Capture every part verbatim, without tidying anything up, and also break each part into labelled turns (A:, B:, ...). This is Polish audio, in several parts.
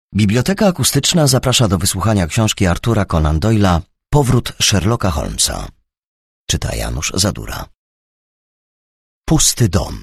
A: Biblioteka Akustyczna zaprasza do wysłuchania książki Artura Conan Doyle'a Powrót Sherlocka Holmesa. Czyta Janusz Zadura. Pusty dom.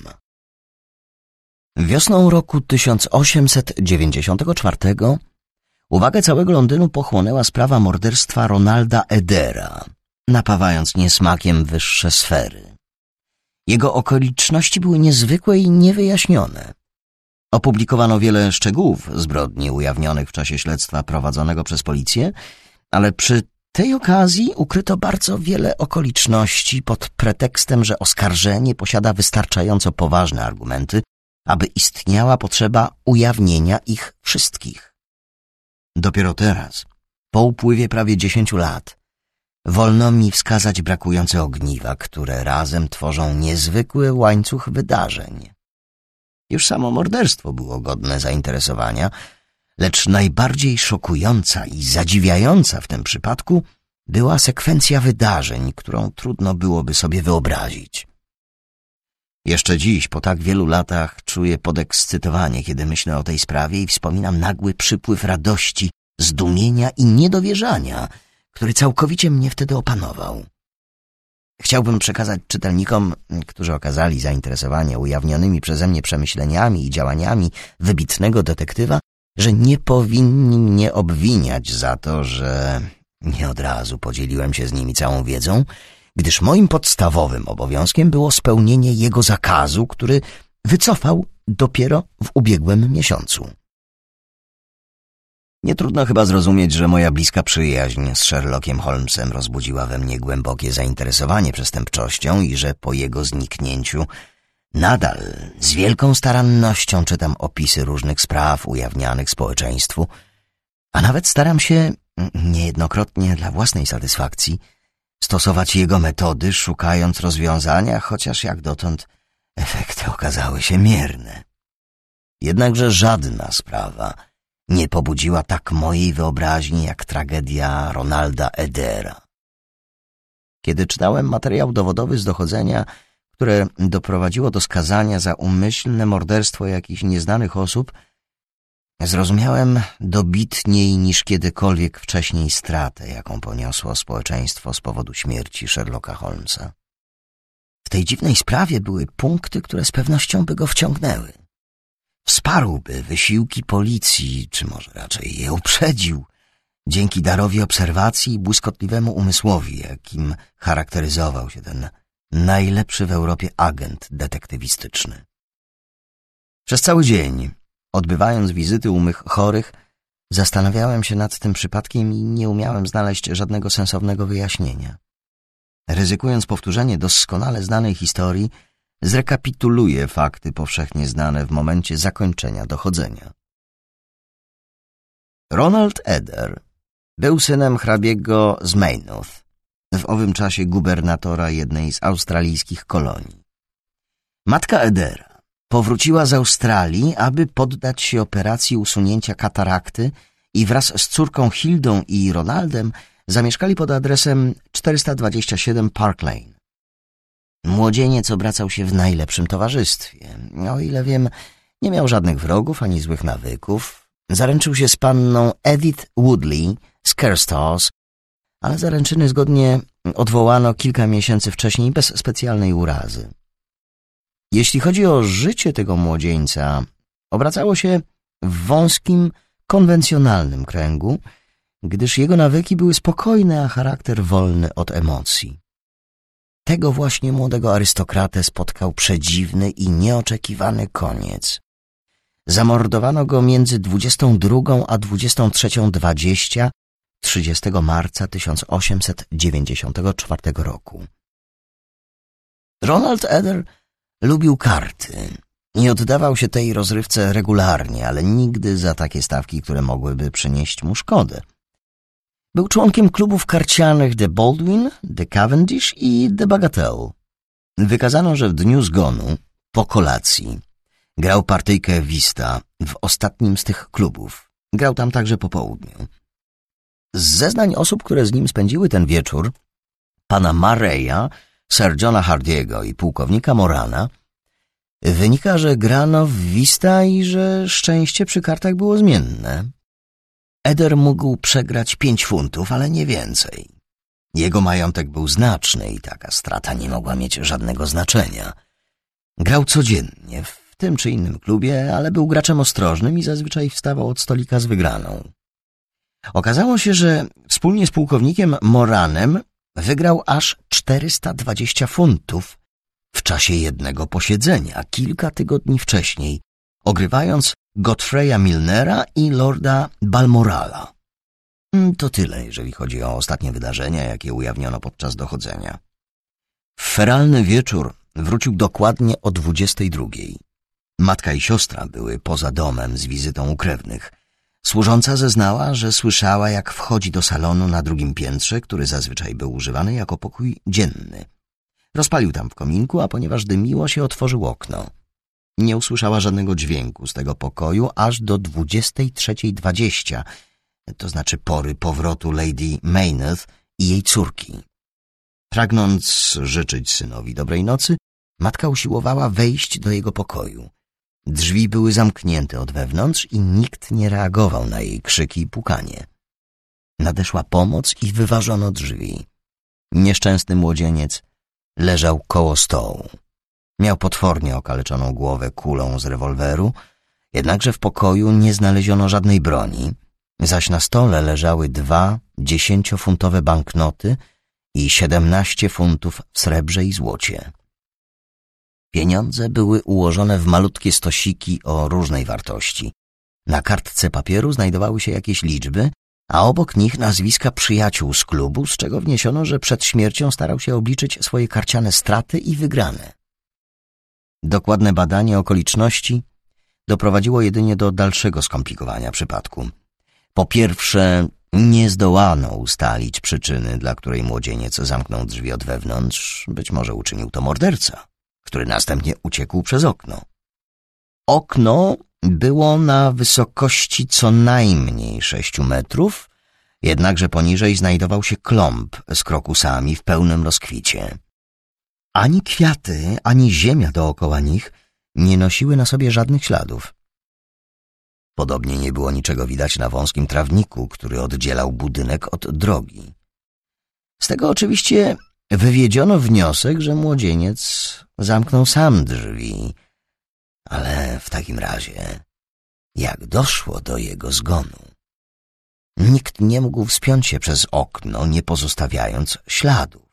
A: Wiosną roku tysiąc osiemset dziewięćdziesiątego czwartego uwagę całego Londynu pochłonęła sprawa morderstwa Ronalda Edera, napawając niesmakiem wyższe sfery. Jego okoliczności były niezwykłe i niewyjaśnione. Opublikowano wiele szczegółów zbrodni ujawnionych w czasie śledztwa prowadzonego przez policję, ale przy tej okazji ukryto bardzo wiele okoliczności pod pretekstem, że oskarżenie posiada wystarczająco poważne argumenty, aby istniała potrzeba ujawnienia ich wszystkich. Dopiero teraz, po upływie prawie dziesięciu lat, wolno mi wskazać brakujące ogniwa, które razem tworzą niezwykły łańcuch wydarzeń. Już samo morderstwo było godne zainteresowania, lecz najbardziej szokująca i zadziwiająca w tym przypadku była sekwencja wydarzeń, którą trudno byłoby sobie wyobrazić. Jeszcze dziś, po tak wielu latach, czuję podekscytowanie, kiedy myślę o tej sprawie i wspominam nagły przypływ radości, zdumienia i niedowierzania, który całkowicie mnie wtedy opanował. Chciałbym przekazać czytelnikom, którzy okazali zainteresowanie ujawnionymi przeze mnie przemyśleniami i działaniami wybitnego detektywa, że nie powinni mnie obwiniać za to, że nie od razu podzieliłem się z nimi całą wiedzą, gdyż moim podstawowym obowiązkiem było spełnienie jego zakazu, który wycofał dopiero w ubiegłym miesiącu. Nie trudno chyba zrozumieć, że moja bliska przyjaźń z Sherlockiem Holmesem rozbudziła we mnie głębokie zainteresowanie przestępczością i że po jego zniknięciu nadal z wielką starannością czytam opisy różnych spraw ujawnianych społeczeństwu, a nawet staram się, niejednokrotnie dla własnej satysfakcji, stosować jego metody, szukając rozwiązania, chociaż jak dotąd efekty okazały się mierne. Jednakże żadna sprawa nie pobudziła tak mojej wyobraźni jak tragedia Ronalda Edera. Kiedy czytałem materiał dowodowy z dochodzenia, które doprowadziło do skazania za umyślne morderstwo jakichś nieznanych osób, zrozumiałem dobitniej niż kiedykolwiek wcześniej stratę, jaką poniosło społeczeństwo z powodu śmierci Sherlocka Holmesa. W tej dziwnej sprawie były punkty, które z pewnością by go wciągnęły. Wsparłby wysiłki policji, czy może raczej je uprzedził, dzięki darowi obserwacji i błyskotliwemu umysłowi, jakim charakteryzował się ten najlepszy w Europie agent detektywistyczny. Przez cały dzień, odbywając wizyty u mych chorych, zastanawiałem się nad tym przypadkiem i nie umiałem znaleźć żadnego sensownego wyjaśnienia. Ryzykując powtórzenie doskonale znanej historii, zrekapituluję fakty powszechnie znane w momencie zakończenia dochodzenia. Ronald Eder był synem hrabiego z Maynooth, w owym czasie gubernatora jednej z australijskich kolonii. Matka Edera powróciła z Australii, aby poddać się operacji usunięcia katarakty i wraz z córką Hildą i Ronaldem zamieszkali pod adresem czterysta dwadzieścia siedem Park Lane. Młodzieniec obracał się w najlepszym towarzystwie. O ile wiem, nie miał żadnych wrogów ani złych nawyków. Zaręczył się z panną Edith Woodley z Carstairs, ale zaręczyny zgodnie odwołano kilka miesięcy wcześniej bez specjalnej urazy. Jeśli chodzi o życie tego młodzieńca, obracało się w wąskim, konwencjonalnym kręgu, gdyż jego nawyki były spokojne, a charakter wolny od emocji. Tego właśnie młodego arystokratę spotkał przedziwny i nieoczekiwany koniec. Zamordowano go między dwudziestą drugą a dwudziestą trzecią dwadzieścia trzydziestego marca tysiąc osiemset dziewięćdziesiątego czwartego roku. Ronald Eder lubił karty i oddawał się tej rozrywce regularnie, ale nigdy za takie stawki, które mogłyby przynieść mu szkodę. Był członkiem klubów karcianych The Baldwin, The Cavendish i The Bagatelle. Wykazano, że w dniu zgonu, po kolacji, grał partyjkę wista w ostatnim z tych klubów. Grał tam także po południu. Z zeznań osób, które z nim spędziły ten wieczór, pana Murraya, Sir Johna Hardiego i pułkownika Morana, wynika, że grano w wista i że szczęście przy kartach było zmienne. Eder mógł przegrać pięć funtów, ale nie więcej. Jego majątek był znaczny i taka strata nie mogła mieć żadnego znaczenia. Grał codziennie, w tym czy innym klubie, ale był graczem ostrożnym i zazwyczaj wstawał od stolika z wygraną. Okazało się, że wspólnie z pułkownikiem Moranem wygrał aż czterysta dwadzieścia funtów w czasie jednego posiedzenia, kilka tygodni wcześniej, ogrywając Godfreya Milnera i Lorda Balmorala. To tyle, jeżeli chodzi o ostatnie wydarzenia, jakie ujawniono podczas dochodzenia. W feralny wieczór wrócił dokładnie o dwudziestej drugiej. Matka i siostra były poza domem z wizytą u krewnych. Służąca zeznała, że słyszała, jak wchodzi do salonu na drugim piętrze, który zazwyczaj był używany jako pokój dzienny. Rozpalił tam w kominku, a ponieważ dymiło się, otworzył okno. Nie usłyszała żadnego dźwięku z tego pokoju aż do dwudziestej trzeciej dwadzieścia, to znaczy pory powrotu Lady Maynooth i jej córki. Pragnąc życzyć synowi dobrej nocy, matka usiłowała wejść do jego pokoju. Drzwi były zamknięte od wewnątrz i nikt nie reagował na jej krzyki i pukanie. Nadeszła pomoc i wyważono drzwi. Nieszczęsny młodzieniec leżał koło stołu. Miał potwornie okaleczoną głowę kulą z rewolweru, jednakże w pokoju nie znaleziono żadnej broni, zaś na stole leżały dwa dziesięciofuntowe banknoty i siedemnaście funtów w srebrze i złocie. Pieniądze były ułożone w malutkie stosiki o różnej wartości. Na kartce papieru znajdowały się jakieś liczby, a obok nich nazwiska przyjaciół z klubu, z czego wniesiono, że przed śmiercią starał się obliczyć swoje karciane straty i wygrane. Dokładne badanie okoliczności doprowadziło jedynie do dalszego skomplikowania przypadku. Po pierwsze, nie zdołano ustalić przyczyny, dla której młodzieniec zamknął drzwi od wewnątrz. Być może uczynił to morderca, który następnie uciekł przez okno. Okno było na wysokości co najmniej sześciu metrów, jednakże poniżej znajdował się klomb z krokusami w pełnym rozkwicie. Ani kwiaty, ani ziemia dookoła nich nie nosiły na sobie żadnych śladów. Podobnie nie było niczego widać na wąskim trawniku, który oddzielał budynek od drogi. Z tego oczywiście wywiedziono wniosek, że młodzieniec zamknął sam drzwi, ale w takim razie jak doszło do jego zgonu? Nikt nie mógł wspiąć się przez okno, nie pozostawiając śladów.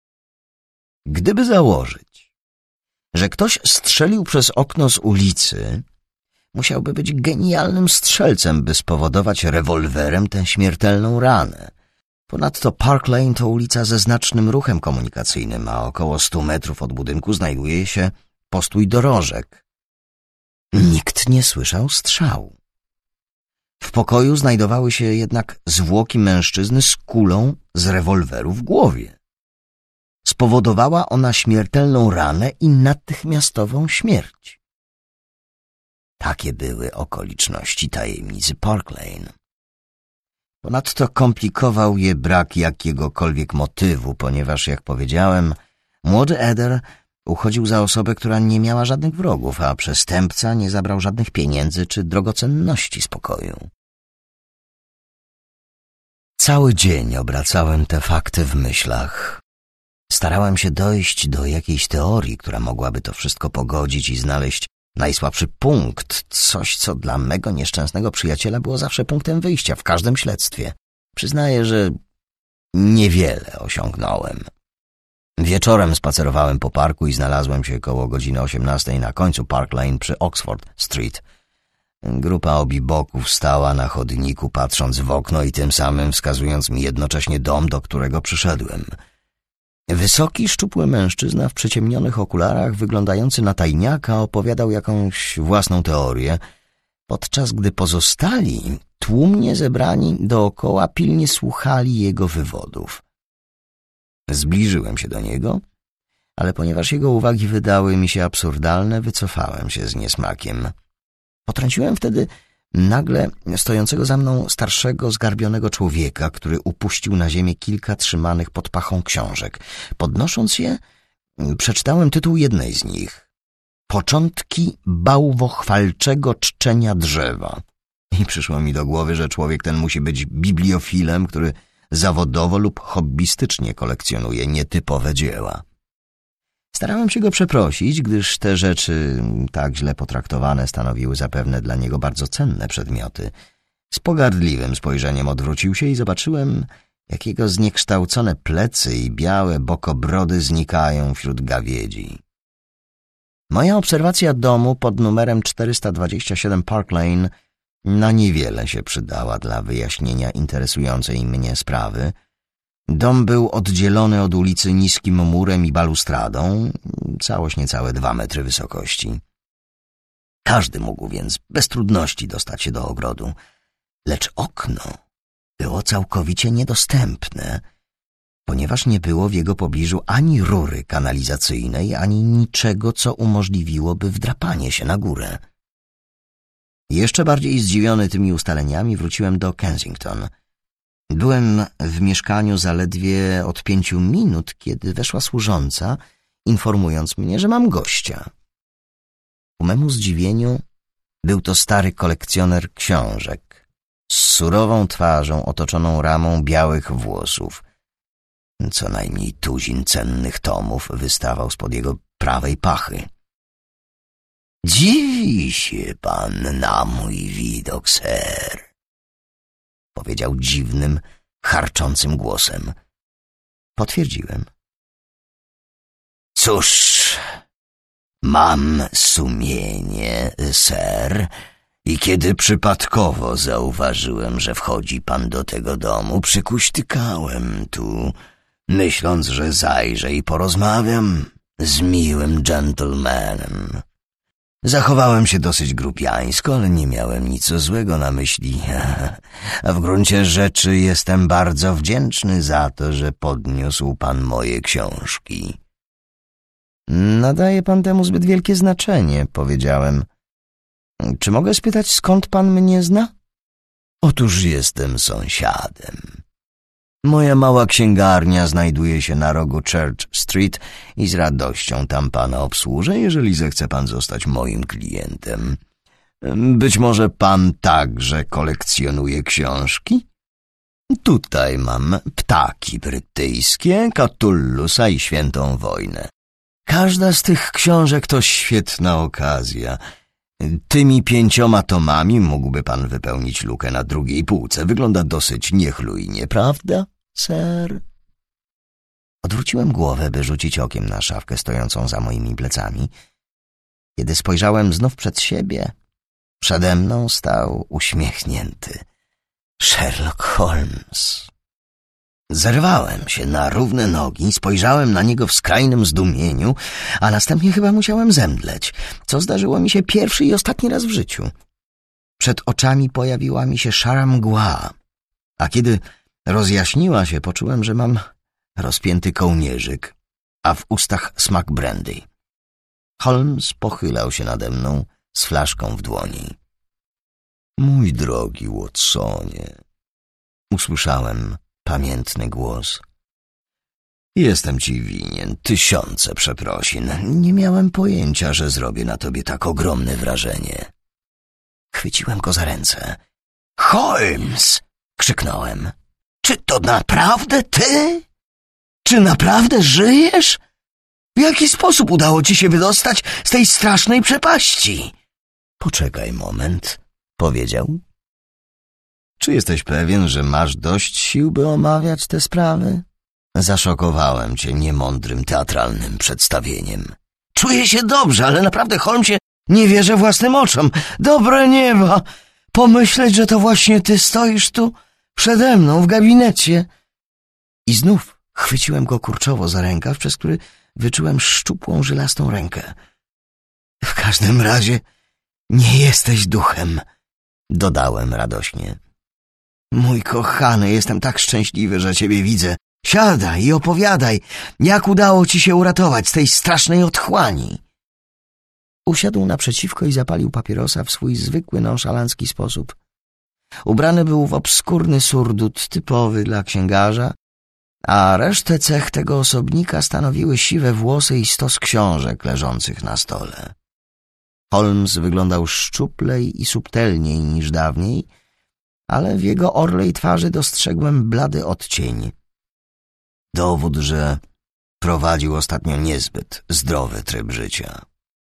A: Gdyby założyć, że ktoś strzelił przez okno z ulicy, musiałby być genialnym strzelcem, by spowodować rewolwerem tę śmiertelną ranę. Ponadto Park Lane to ulica ze znacznym ruchem komunikacyjnym, a około stu metrów od budynku znajduje się postój dorożek. Nikt nie słyszał strzału. W pokoju znajdowały się jednak zwłoki mężczyzny z kulą z rewolweru w głowie. Spowodowała ona śmiertelną ranę i natychmiastową śmierć. Takie były okoliczności tajemnicy Park Lane. Ponadto komplikował je brak jakiegokolwiek motywu, ponieważ, jak powiedziałem, młody Eder uchodził za osobę, która nie miała żadnych wrogów, a przestępca nie zabrał żadnych pieniędzy czy drogocenności z pokoju. Cały dzień obracałem te fakty w myślach. Starałem się dojść do jakiejś teorii, która mogłaby to wszystko pogodzić i znaleźć najsłabszy punkt, coś, co dla mego nieszczęsnego przyjaciela było zawsze punktem wyjścia w każdym śledztwie. Przyznaję, że niewiele osiągnąłem. Wieczorem spacerowałem po parku i znalazłem się koło godziny osiemnastej na końcu Park Lane przy Oxford Street. Grupa obiboków stała na chodniku, patrząc w okno i tym samym wskazując mi jednocześnie dom, do którego przyszedłem. Wysoki, szczupły mężczyzna w przyciemnionych okularach, wyglądający na tajniaka, opowiadał jakąś własną teorię, podczas gdy pozostali, tłumnie zebrani dookoła, pilnie słuchali jego wywodów. Zbliżyłem się do niego, ale ponieważ jego uwagi wydały mi się absurdalne, wycofałem się z niesmakiem. Potrąciłem wtedy nagle stojącego za mną starszego, zgarbionego człowieka, który upuścił na ziemię kilka trzymanych pod pachą książek. Podnosząc je, przeczytałem tytuł jednej z nich. Początki bałwochwalczego czczenia drzewa. I przyszło mi do głowy, że człowiek ten musi być bibliofilem, który zawodowo lub hobbystycznie kolekcjonuje nietypowe dzieła. Starałem się go przeprosić, gdyż te rzeczy, tak źle potraktowane, stanowiły zapewne dla niego bardzo cenne przedmioty. Z pogardliwym spojrzeniem odwrócił się i zobaczyłem, jak jego zniekształcone plecy i białe bokobrody znikają wśród gawiedzi. Moja obserwacja domu pod numerem czterysta dwadzieścia siedem Park Lane na niewiele się przydała dla wyjaśnienia interesującej mnie sprawy. Dom był oddzielony od ulicy niskim murem i balustradą, całość niecałe dwa metry wysokości. Każdy mógł więc bez trudności dostać się do ogrodu, lecz okno było całkowicie niedostępne, ponieważ nie było w jego pobliżu ani rury kanalizacyjnej, ani niczego, co umożliwiłoby wdrapanie się na górę. Jeszcze bardziej zdziwiony tymi ustaleniami wróciłem do Kensington. Byłem w mieszkaniu zaledwie od pięciu minut, kiedy weszła służąca, informując mnie, że mam gościa. Ku memu zdziwieniu był to stary kolekcjoner książek, z surową twarzą otoczoną ramą białych włosów. Co najmniej tuzin cennych tomów wystawał spod jego prawej pachy. Dziwi się pan na mój widok, ser, powiedział dziwnym, charczącym głosem. Potwierdziłem. Cóż, mam sumienie, ser, i kiedy przypadkowo zauważyłem, że wchodzi pan do tego domu, przykuśtykałem tu, myśląc, że zajrzę i porozmawiam z miłym dżentelmenem. Zachowałem się dosyć grubiańsko, ale nie miałem nic złego na myśli, a w gruncie rzeczy jestem bardzo wdzięczny za to, że podniósł pan moje książki. Nadaje pan temu zbyt wielkie znaczenie, powiedziałem. Czy mogę spytać, skąd pan mnie zna? Otóż jestem sąsiadem. Moja mała księgarnia znajduje się na rogu Church Street i z radością tam pana obsłużę, jeżeli zechce pan zostać moim klientem. Być może pan także kolekcjonuje książki? Tutaj mam Ptaki brytyjskie, Catullusa i Świętą Wojnę. Każda z tych książek to świetna okazja. Tymi pięcioma tomami mógłby pan wypełnić lukę na drugiej półce. Wygląda dosyć niechlujnie, prawda, ser? Odwróciłem głowę, by rzucić okiem na szafkę stojącą za moimi plecami. Kiedy spojrzałem znów przed siebie, przede mną stał uśmiechnięty Sherlock Holmes. Zerwałem się na równe nogi, spojrzałem na niego w skrajnym zdumieniu, a następnie chyba musiałem zemdleć, co zdarzyło mi się pierwszy i ostatni raz w życiu. Przed oczami pojawiła mi się szara mgła, a kiedy rozjaśniła się, poczułem, że mam rozpięty kołnierzyk, a w ustach smak brandy. Holmes pochylał się nade mną z flaszką w dłoni. Mój drogi Watsonie, usłyszałem pamiętny głos. Jestem ci winien tysiące przeprosin. Nie miałem pojęcia, że zrobię na tobie tak ogromne wrażenie. Chwyciłem go za ręce. Holmes! Krzyknąłem. Czy to naprawdę ty? Czy naprawdę żyjesz? W jaki sposób udało ci się wydostać z tej strasznej przepaści? Poczekaj moment, powiedział. Czy jesteś pewien, że masz dość sił, by omawiać te sprawy? Zaszokowałem cię niemądrym, teatralnym przedstawieniem. Czuję się dobrze, ale naprawdę, Holmesie, nie wierzę własnym oczom. Dobre nieba! Pomyśleć, że to właśnie ty stoisz tu przede mną w gabinecie. I znów chwyciłem go kurczowo za rękaw, przez który wyczułem szczupłą, żylastą rękę. W każdym razie nie jesteś duchem, dodałem radośnie. Mój kochany, jestem tak szczęśliwy, że ciebie widzę. Siadaj i opowiadaj, jak udało ci się uratować z tej strasznej otchłani. Usiadł naprzeciwko i zapalił papierosa w swój zwykły, nonszalancki sposób. Ubrany był w obskurny surdut typowy dla księgarza, a resztę cech tego osobnika stanowiły siwe włosy i stos książek leżących na stole. Holmes wyglądał szczuplej i subtelniej niż dawniej, ale w jego orlej twarzy dostrzegłem blady odcień. Dowód, że prowadził ostatnio niezbyt zdrowy tryb życia.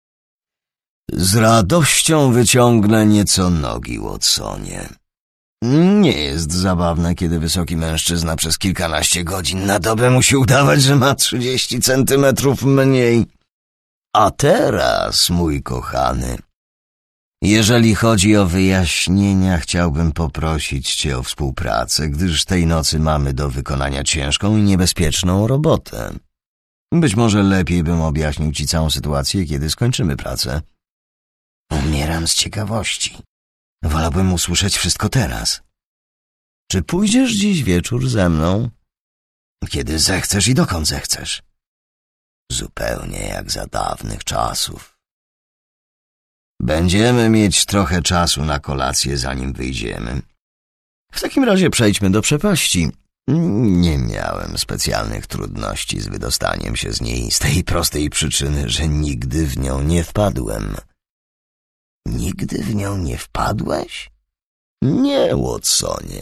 A: Z radością wyciągnę nieco nogi, Watsonie. Nie jest zabawne, kiedy wysoki mężczyzna przez kilkanaście godzin na dobę musi udawać, że ma trzydzieści centymetrów mniej. A teraz, mój kochany, jeżeli chodzi o wyjaśnienia, chciałbym poprosić cię o współpracę, gdyż tej nocy mamy do wykonania ciężką i niebezpieczną robotę. Być może lepiej bym objaśnił ci całą sytuację, kiedy skończymy pracę. Umieram z ciekawości. Wolałbym usłyszeć wszystko teraz. Czy pójdziesz dziś wieczór ze mną? Kiedy zechcesz i dokąd zechcesz. Zupełnie jak za dawnych czasów. Będziemy mieć trochę czasu na kolację, zanim wyjdziemy. W takim razie przejdźmy do przepaści. Nie miałem specjalnych trudności z wydostaniem się z niej z tej prostej przyczyny, że nigdy w nią nie wpadłem. Nigdy w nią nie wpadłeś? Nie, Watsonie.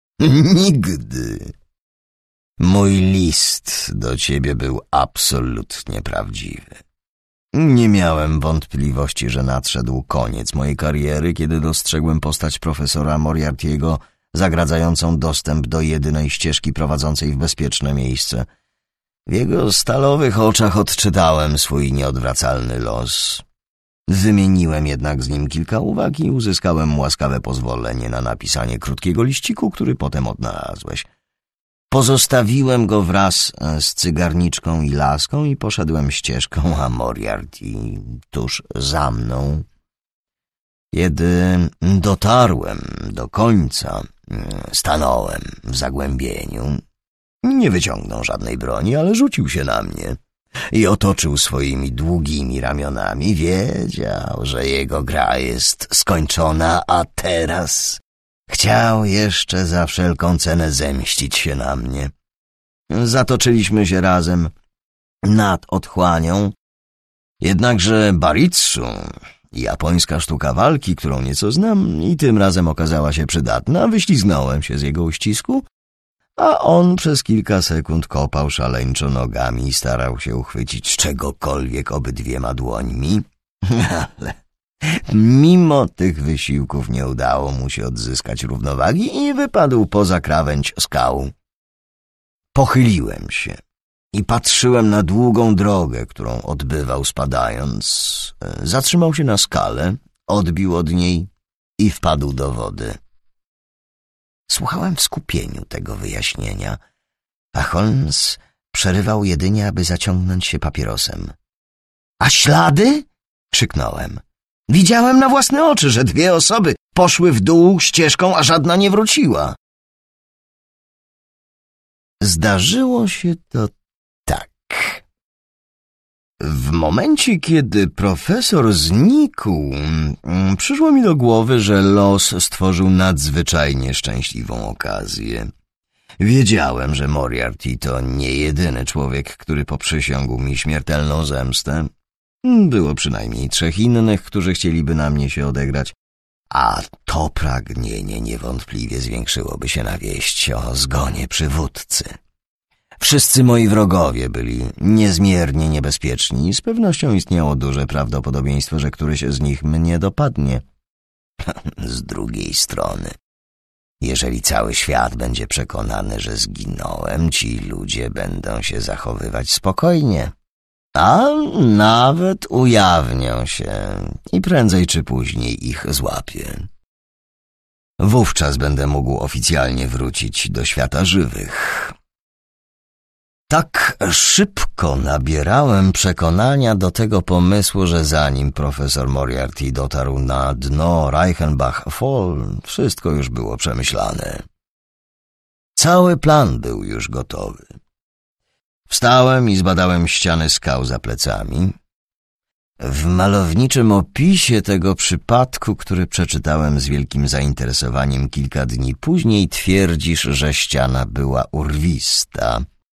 A: Nigdy. Mój list do ciebie był absolutnie prawdziwy. Nie miałem wątpliwości, że nadszedł koniec mojej kariery, kiedy dostrzegłem postać profesora Moriarty'ego zagradzającą dostęp do jedynej ścieżki prowadzącej w bezpieczne miejsce. W jego stalowych oczach odczytałem swój nieodwracalny los. Wymieniłem jednak z nim kilka uwag i uzyskałem łaskawe pozwolenie na napisanie krótkiego liściku, który potem odnalazłeś. Pozostawiłem go wraz z cygarniczką i laską i poszedłem ścieżką, a Moriarty tuż za mną. Kiedy dotarłem do końca, stanąłem w zagłębieniu. Nie wyciągnął żadnej broni, ale rzucił się na mnie i otoczył swoimi długimi ramionami. Wiedział, że jego gra jest skończona, a teraz chciał jeszcze za wszelką cenę zemścić się na mnie. Zatoczyliśmy się razem nad otchłanią, jednakże baritsu, japońska sztuka walki, którą nieco znam i tym razem okazała się przydatna, wyśliznąłem się z jego uścisku, a on przez kilka sekund kopał szaleńczo nogami i starał się uchwycić czegokolwiek obydwiema dłońmi, ale mimo tych wysiłków nie udało mu się odzyskać równowagi i wypadł poza krawędź skał. Pochyliłem się i patrzyłem na długą drogę, którą odbywał spadając. Zatrzymał się na skale, odbił od niej i wpadł do wody. Słuchałem w skupieniu tego wyjaśnienia, a Holmes przerywał jedynie, aby zaciągnąć się papierosem. — A ślady? — krzyknąłem. — Widziałem na własne oczy, że dwie osoby poszły w dół ścieżką, a żadna nie wróciła. Zdarzyło się to tak. W momencie, kiedy profesor znikł, przyszło mi do głowy, że los stworzył nadzwyczajnie szczęśliwą okazję. Wiedziałem, że Moriarty to nie jedyny człowiek, który poprzysiągł mi śmiertelną zemstę. Było przynajmniej trzech innych, którzy chcieliby na mnie się odegrać, a to pragnienie niewątpliwie zwiększyłoby się na wieść o zgonie przywódcy. Wszyscy moi wrogowie byli niezmiernie niebezpieczni i z pewnością istniało duże prawdopodobieństwo, że któryś z nich mnie dopadnie. Z drugiej strony, jeżeli cały świat będzie przekonany, że zginąłem, ci ludzie będą się zachowywać spokojnie, a nawet ujawnią się i prędzej czy później ich złapię. Wówczas będę mógł oficjalnie wrócić do świata żywych. Tak szybko nabierałem przekonania do tego pomysłu, że zanim profesor Moriarty dotarł na dno Reichenbach Fall, wszystko już było przemyślane. Cały plan był już gotowy. Wstałem i zbadałem ściany skał za plecami. W malowniczym opisie tego przypadku, który przeczytałem z wielkim zainteresowaniem kilka dni później, twierdzisz, że ściana była urwista.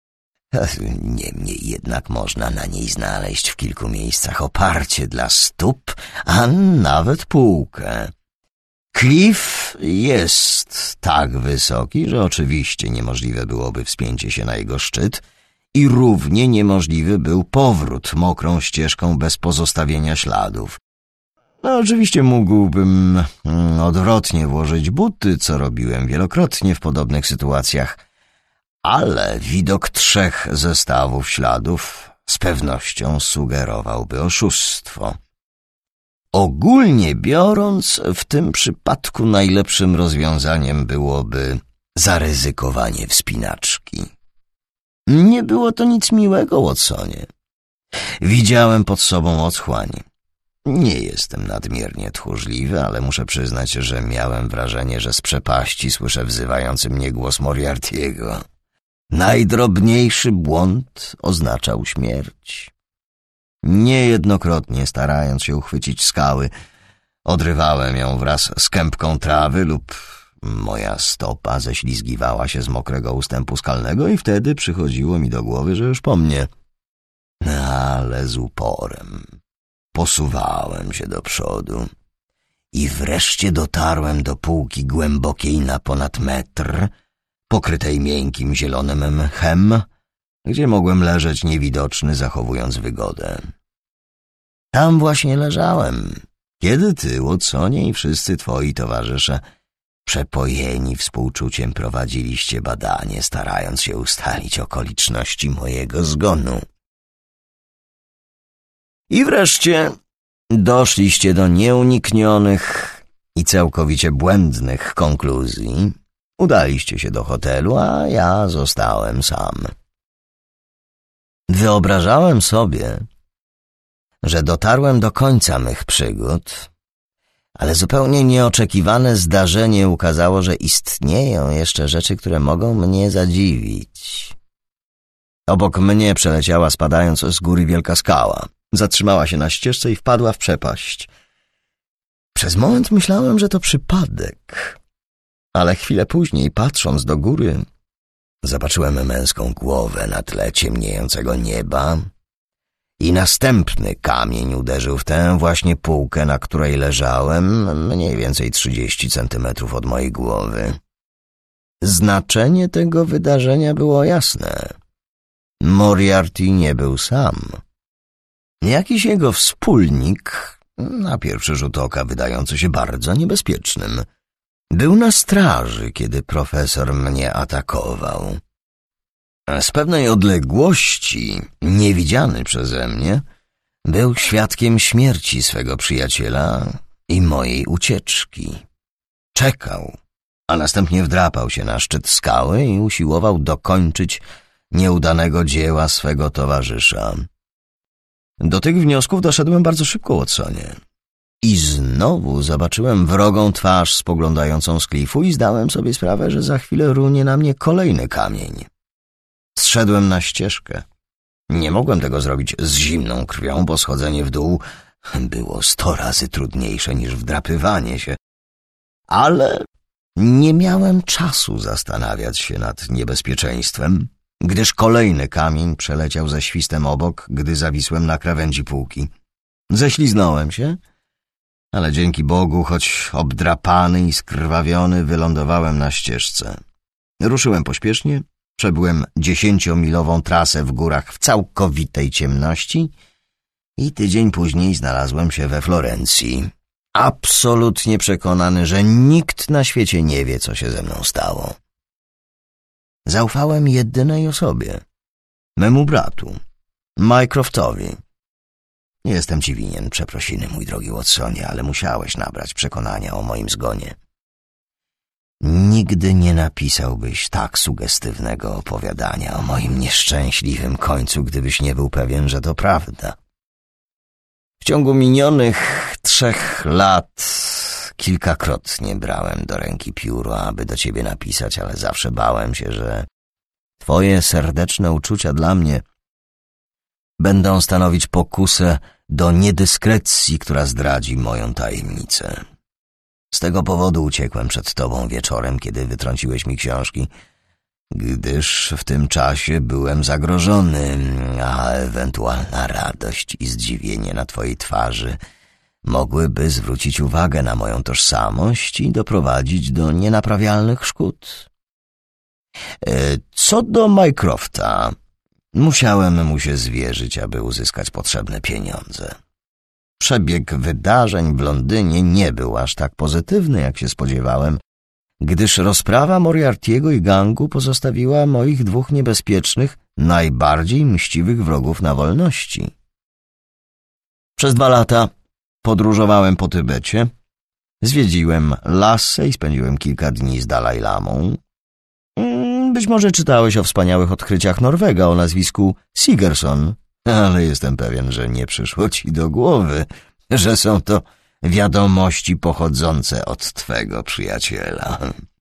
A: Niemniej jednak można na niej znaleźć w kilku miejscach oparcie dla stóp, a nawet półkę. Klif jest tak wysoki, że oczywiście niemożliwe byłoby wspięcie się na jego szczyt i równie niemożliwy był powrót mokrą ścieżką bez pozostawienia śladów. No, oczywiście mógłbym mm, odwrotnie włożyć buty, co robiłem wielokrotnie w podobnych sytuacjach, ale widok trzech zestawów śladów z pewnością sugerowałby oszustwo. Ogólnie biorąc, w tym przypadku najlepszym rozwiązaniem byłoby zaryzykowanie wspinaczki. Nie było to nic miłego, Watsonie. Widziałem pod sobą otchłań. Nie jestem nadmiernie tchórzliwy, ale muszę przyznać, że miałem wrażenie, że z przepaści słyszę wzywający mnie głos Moriarty'ego. Najdrobniejszy błąd oznaczał śmierć. Niejednokrotnie, starając się uchwycić skały, odrywałem ją wraz z kępką trawy lub moja stopa ześlizgiwała się z mokrego ustępu skalnego i wtedy przychodziło mi do głowy, że już po mnie. Ale z uporem posuwałem się do przodu i wreszcie dotarłem do półki głębokiej na ponad metr, pokrytej miękkim zielonym mchem, gdzie mogłem leżeć niewidoczny, zachowując wygodę. Tam właśnie leżałem, kiedy ty, Watsonie, i wszyscy twoi towarzysze, przepojeni współczuciem, prowadziliście badanie, starając się ustalić okoliczności mojego zgonu. I wreszcie doszliście do nieuniknionych i całkowicie błędnych konkluzji. Udaliście się do hotelu, a ja zostałem sam. Wyobrażałem sobie, że dotarłem do końca mych przygód, ale zupełnie nieoczekiwane zdarzenie ukazało, że istnieją jeszcze rzeczy, które mogą mnie zadziwić. Obok mnie przeleciała spadając z góry wielka skała. Zatrzymała się na ścieżce i wpadła w przepaść. Przez moment myślałem, że to przypadek, ale chwilę później, patrząc do góry, zobaczyłem męską głowę na tle ciemniejącego nieba i następny kamień uderzył w tę właśnie półkę, na której leżałem, mniej więcej trzydzieści centymetrów od mojej głowy. Znaczenie tego wydarzenia było jasne. Moriarty nie był sam. Jakiś jego wspólnik, na pierwszy rzut oka wydający się bardzo niebezpiecznym, był na straży, kiedy profesor mnie atakował. Z pewnej odległości, niewidziany przeze mnie, był świadkiem śmierci swego przyjaciela i mojej ucieczki. Czekał, a następnie wdrapał się na szczyt skały i usiłował dokończyć nieudanego dzieła swego towarzysza. Do tych wniosków doszedłem bardzo szybko, Watsonie. I znowu zobaczyłem wrogą twarz spoglądającą z klifu i zdałem sobie sprawę, że za chwilę runie na mnie kolejny kamień. Zszedłem na ścieżkę. Nie mogłem tego zrobić z zimną krwią, bo schodzenie w dół było sto razy trudniejsze niż wdrapywanie się. Ale nie miałem czasu zastanawiać się nad niebezpieczeństwem, gdyż kolejny kamień przeleciał ze świstem obok, gdy zawisłem na krawędzi półki. Ześliznąłem się, ale dzięki Bogu, choć obdrapany i skrwawiony, wylądowałem na ścieżce. Ruszyłem pośpiesznie, przebyłem dziesięciomilową trasę w górach w całkowitej ciemności i tydzień później znalazłem się we Florencji. Absolutnie przekonany, że nikt na świecie nie wie, co się ze mną stało. Zaufałem jedynej osobie, memu bratu, Mycroftowi. Nie jestem ci winien przeprosiny, mój drogi Watsonie, ale musiałeś nabrać przekonania o moim zgonie. Nigdy nie napisałbyś tak sugestywnego opowiadania o moim nieszczęśliwym końcu, gdybyś nie był pewien, że to prawda. W ciągu minionych trzech lat kilkakrotnie brałem do ręki pióro, aby do ciebie napisać, ale zawsze bałem się, że twoje serdeczne uczucia dla mnie będą stanowić pokusę do niedyskrecji, która zdradzi moją tajemnicę. Z tego powodu uciekłem przed tobą wieczorem, kiedy wytrąciłeś mi książki gdyż w tym czasie byłem zagrożony, a ewentualna radość i zdziwienie na twojej twarzy mogłyby zwrócić uwagę na moją tożsamość i doprowadzić do nienaprawialnych szkód. Co do Mycrofta, musiałem mu się zwierzyć, aby uzyskać potrzebne pieniądze. Przebieg wydarzeń w Londynie nie był aż tak pozytywny, jak się spodziewałem, gdyż rozprawa Moriarty'ego i gangu pozostawiła moich dwóch niebezpiecznych, najbardziej mściwych wrogów na wolności. Przez dwa lata podróżowałem po Tybecie, zwiedziłem Lhasę i spędziłem kilka dni z Dalaj Lamą. Być może czytałeś o wspaniałych odkryciach Norwega o nazwisku Sigerson, ale jestem pewien, że nie przyszło ci do głowy, że są to wiadomości pochodzące od twego przyjaciela.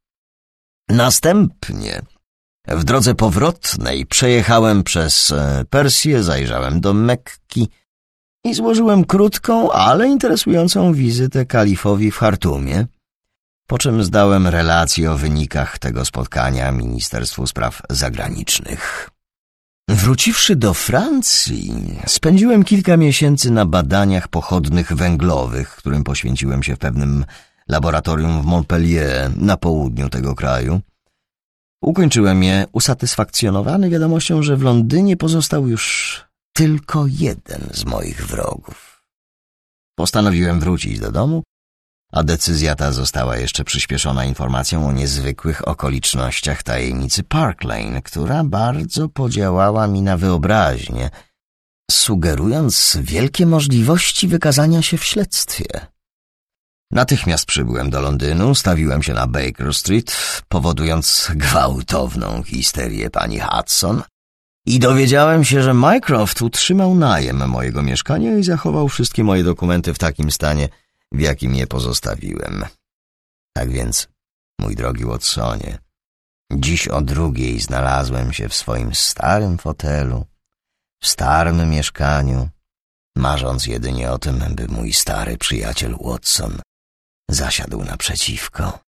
A: Następnie, w drodze powrotnej, przejechałem przez Persję, zajrzałem do Mekki i złożyłem krótką, ale interesującą wizytę kalifowi w Chartumie, po czym zdałem relację o wynikach tego spotkania Ministerstwu Spraw Zagranicznych. Wróciwszy do Francji, spędziłem kilka miesięcy na badaniach pochodnych węglowych, którym poświęciłem się w pewnym laboratorium w Montpellier na południu tego kraju. Ukończyłem je usatysfakcjonowany wiadomością, że w Londynie pozostał już tylko jeden z moich wrogów. Postanowiłem wrócić do domu, a decyzja ta została jeszcze przyspieszona informacją o niezwykłych okolicznościach tajemnicy Park Lane, która bardzo podziałała mi na wyobraźnię, sugerując wielkie możliwości wykazania się w śledztwie. Natychmiast przybyłem do Londynu, stawiłem się na Baker Street, powodując gwałtowną histerię pani Hudson i dowiedziałem się, że Mycroft utrzymał najem mojego mieszkania i zachował wszystkie moje dokumenty w takim stanie, w jakim je pozostawiłem. Tak więc, mój drogi Watsonie, dziś o drugiej znalazłem się w swoim starym fotelu, w starym mieszkaniu, marząc jedynie o tym, by mój stary przyjaciel Watson zasiadł naprzeciwko.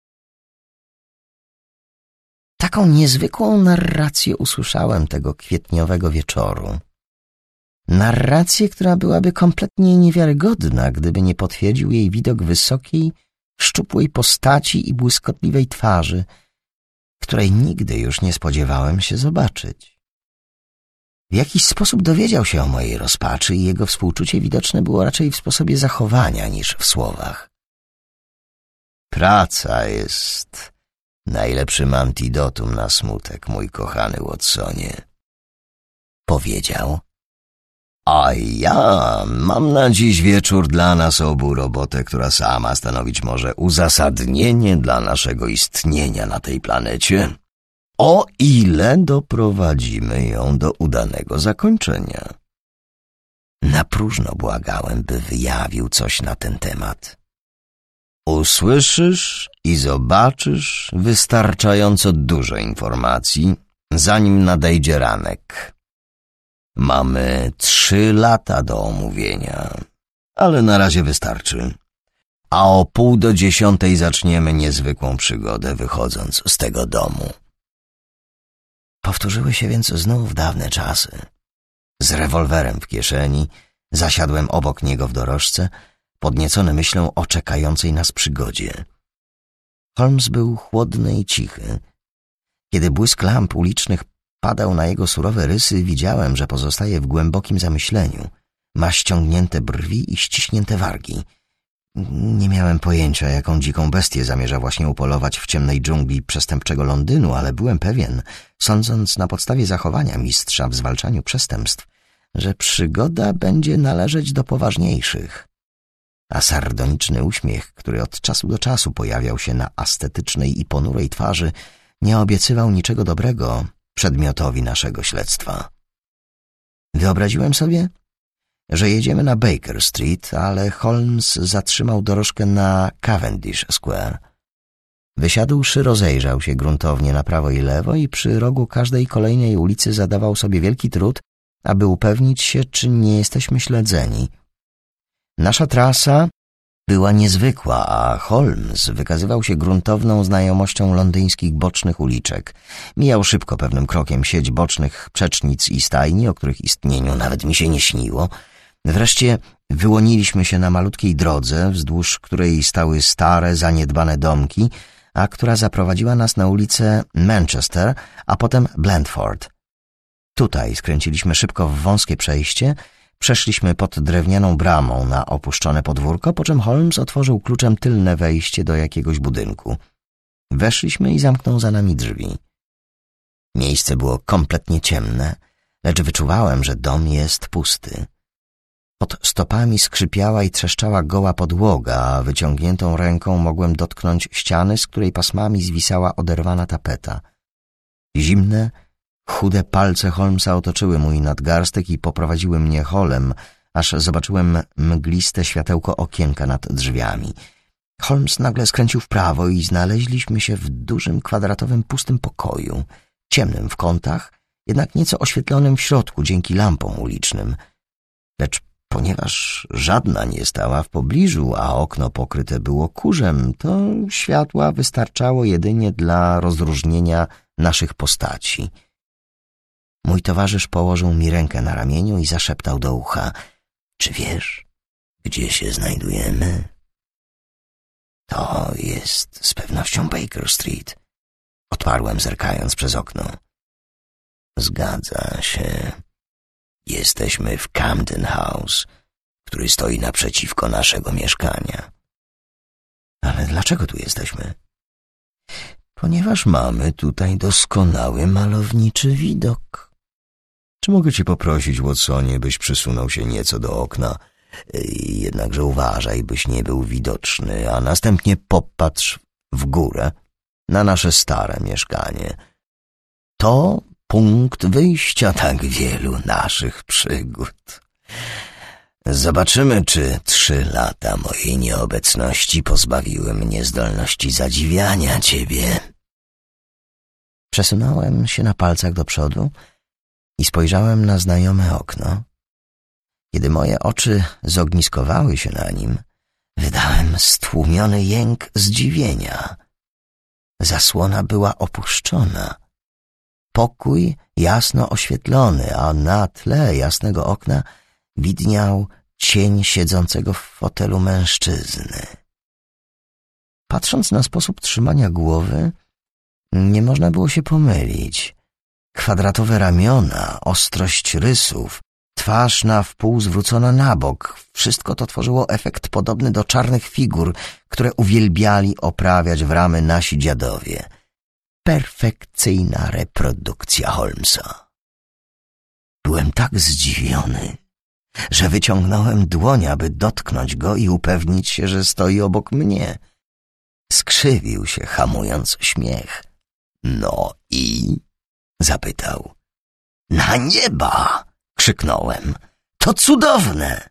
A: Taką niezwykłą narrację usłyszałem tego kwietniowego wieczoru. Narrację, która byłaby kompletnie niewiarygodna, gdyby nie potwierdził jej widok wysokiej, szczupłej postaci i błyskotliwej twarzy, której nigdy już nie spodziewałem się zobaczyć. W jakiś sposób dowiedział się o mojej rozpaczy i jego współczucie widoczne było raczej w sposobie zachowania niż w słowach. Praca jest najlepszym antidotum na smutek, mój kochany Watsonie, powiedział. A ja mam na dziś wieczór dla nas obu robotę, która sama stanowić może uzasadnienie dla naszego istnienia na tej planecie, o ile doprowadzimy ją do udanego zakończenia. Na próżno błagałem, by wyjawił coś na ten temat. Usłyszysz i zobaczysz wystarczająco dużo informacji, zanim nadejdzie ranek. Mamy trzy lata do omówienia, ale na razie wystarczy. A o pół do dziesiątej zaczniemy niezwykłą przygodę, wychodząc z tego domu. Powtórzyły się więc znów dawne czasy. Z rewolwerem w kieszeni zasiadłem obok niego w dorożce, podniecony myślą o czekającej nas przygodzie. Holmes był chłodny i cichy. Kiedy błysk lamp ulicznych padał na jego surowe rysy, widziałem, że pozostaje w głębokim zamyśleniu. Ma ściągnięte brwi i ściśnięte wargi. Nie miałem pojęcia, jaką dziką bestię zamierza właśnie upolować w ciemnej dżungli przestępczego Londynu, ale byłem pewien, sądząc na podstawie zachowania mistrza w zwalczaniu przestępstw, że przygoda będzie należeć do poważniejszych. A sardoniczny uśmiech, który od czasu do czasu pojawiał się na ascetycznej i ponurej twarzy, nie obiecywał niczego dobrego przedmiotowi naszego śledztwa. Wyobraziłem sobie, że jedziemy na Baker Street, ale Holmes zatrzymał dorożkę na Cavendish Square. Wysiadłszy, rozejrzał się gruntownie na prawo i lewo i przy rogu każdej kolejnej ulicy zadawał sobie wielki trud, aby upewnić się, czy nie jesteśmy śledzeni. Nasza trasa była niezwykła, a Holmes wykazywał się gruntowną znajomością londyńskich bocznych uliczek. Mijał szybko pewnym krokiem sieć bocznych przecznic i stajni, o których istnieniu nawet mi się nie śniło. Wreszcie wyłoniliśmy się na malutkiej drodze, wzdłuż której stały stare, zaniedbane domki, a która zaprowadziła nas na ulicę Manchester, a potem Blandford. Tutaj skręciliśmy szybko w wąskie przejście, przeszliśmy pod drewnianą bramą na opuszczone podwórko, po czym Holmes otworzył kluczem tylne wejście do jakiegoś budynku. Weszliśmy i zamknął za nami drzwi. Miejsce było kompletnie ciemne, lecz wyczuwałem, że dom jest pusty. Pod stopami skrzypiała i trzeszczała goła podłoga, a wyciągniętą ręką mogłem dotknąć ściany, z której pasmami zwisała oderwana tapeta. Zimne, chude palce Holmesa otoczyły mój nadgarstek i poprowadziły mnie holem, aż zobaczyłem mgliste światełko okienka nad drzwiami. Holmes nagle skręcił w prawo i znaleźliśmy się w dużym, kwadratowym, pustym pokoju, ciemnym w kątach, jednak nieco oświetlonym w środku dzięki lampom ulicznym. Lecz ponieważ żadna nie stała w pobliżu, a okno pokryte było kurzem, to światła wystarczało jedynie dla rozróżnienia naszych postaci. Mój towarzysz położył mi rękę na ramieniu i zaszeptał do ucha: czy wiesz, gdzie się znajdujemy? To jest z pewnością Baker Street, odparłem, zerkając przez okno. Zgadza się. Jesteśmy w Camden House, który stoi naprzeciwko naszego mieszkania. Ale dlaczego tu jesteśmy? Ponieważ mamy tutaj doskonały malowniczy widok. Czy mogę cię poprosić, Watsonie, byś przysunął się nieco do okna? Jednakże uważaj, byś nie był widoczny, a następnie popatrz w górę na nasze stare mieszkanie. To punkt wyjścia tak wielu naszych przygód. Zobaczymy, czy trzy lata mojej nieobecności pozbawiły mnie zdolności zadziwiania ciebie. Przesunąłem się na palcach do przodu i spojrzałem na znajome okno. Kiedy moje oczy zogniskowały się na nim, wydałem stłumiony jęk zdziwienia. Zasłona była opuszczona. Pokój jasno oświetlony, a na tle jasnego okna widniał cień siedzącego w fotelu mężczyzny. Patrząc na sposób trzymania głowy, nie można było się pomylić. Kwadratowe ramiona, ostrość rysów, twarz na wpół zwrócona na bok, wszystko to tworzyło efekt podobny do czarnych figur, które uwielbiali oprawiać w ramy nasi dziadowie. Perfekcyjna reprodukcja Holmesa. Byłem tak zdziwiony, że wyciągnąłem dłoń, aby dotknąć go i upewnić się, że stoi obok mnie. Skrzywił się, hamując śmiech. No i? Zapytał. Na nieba! Krzyknąłem. To cudowne!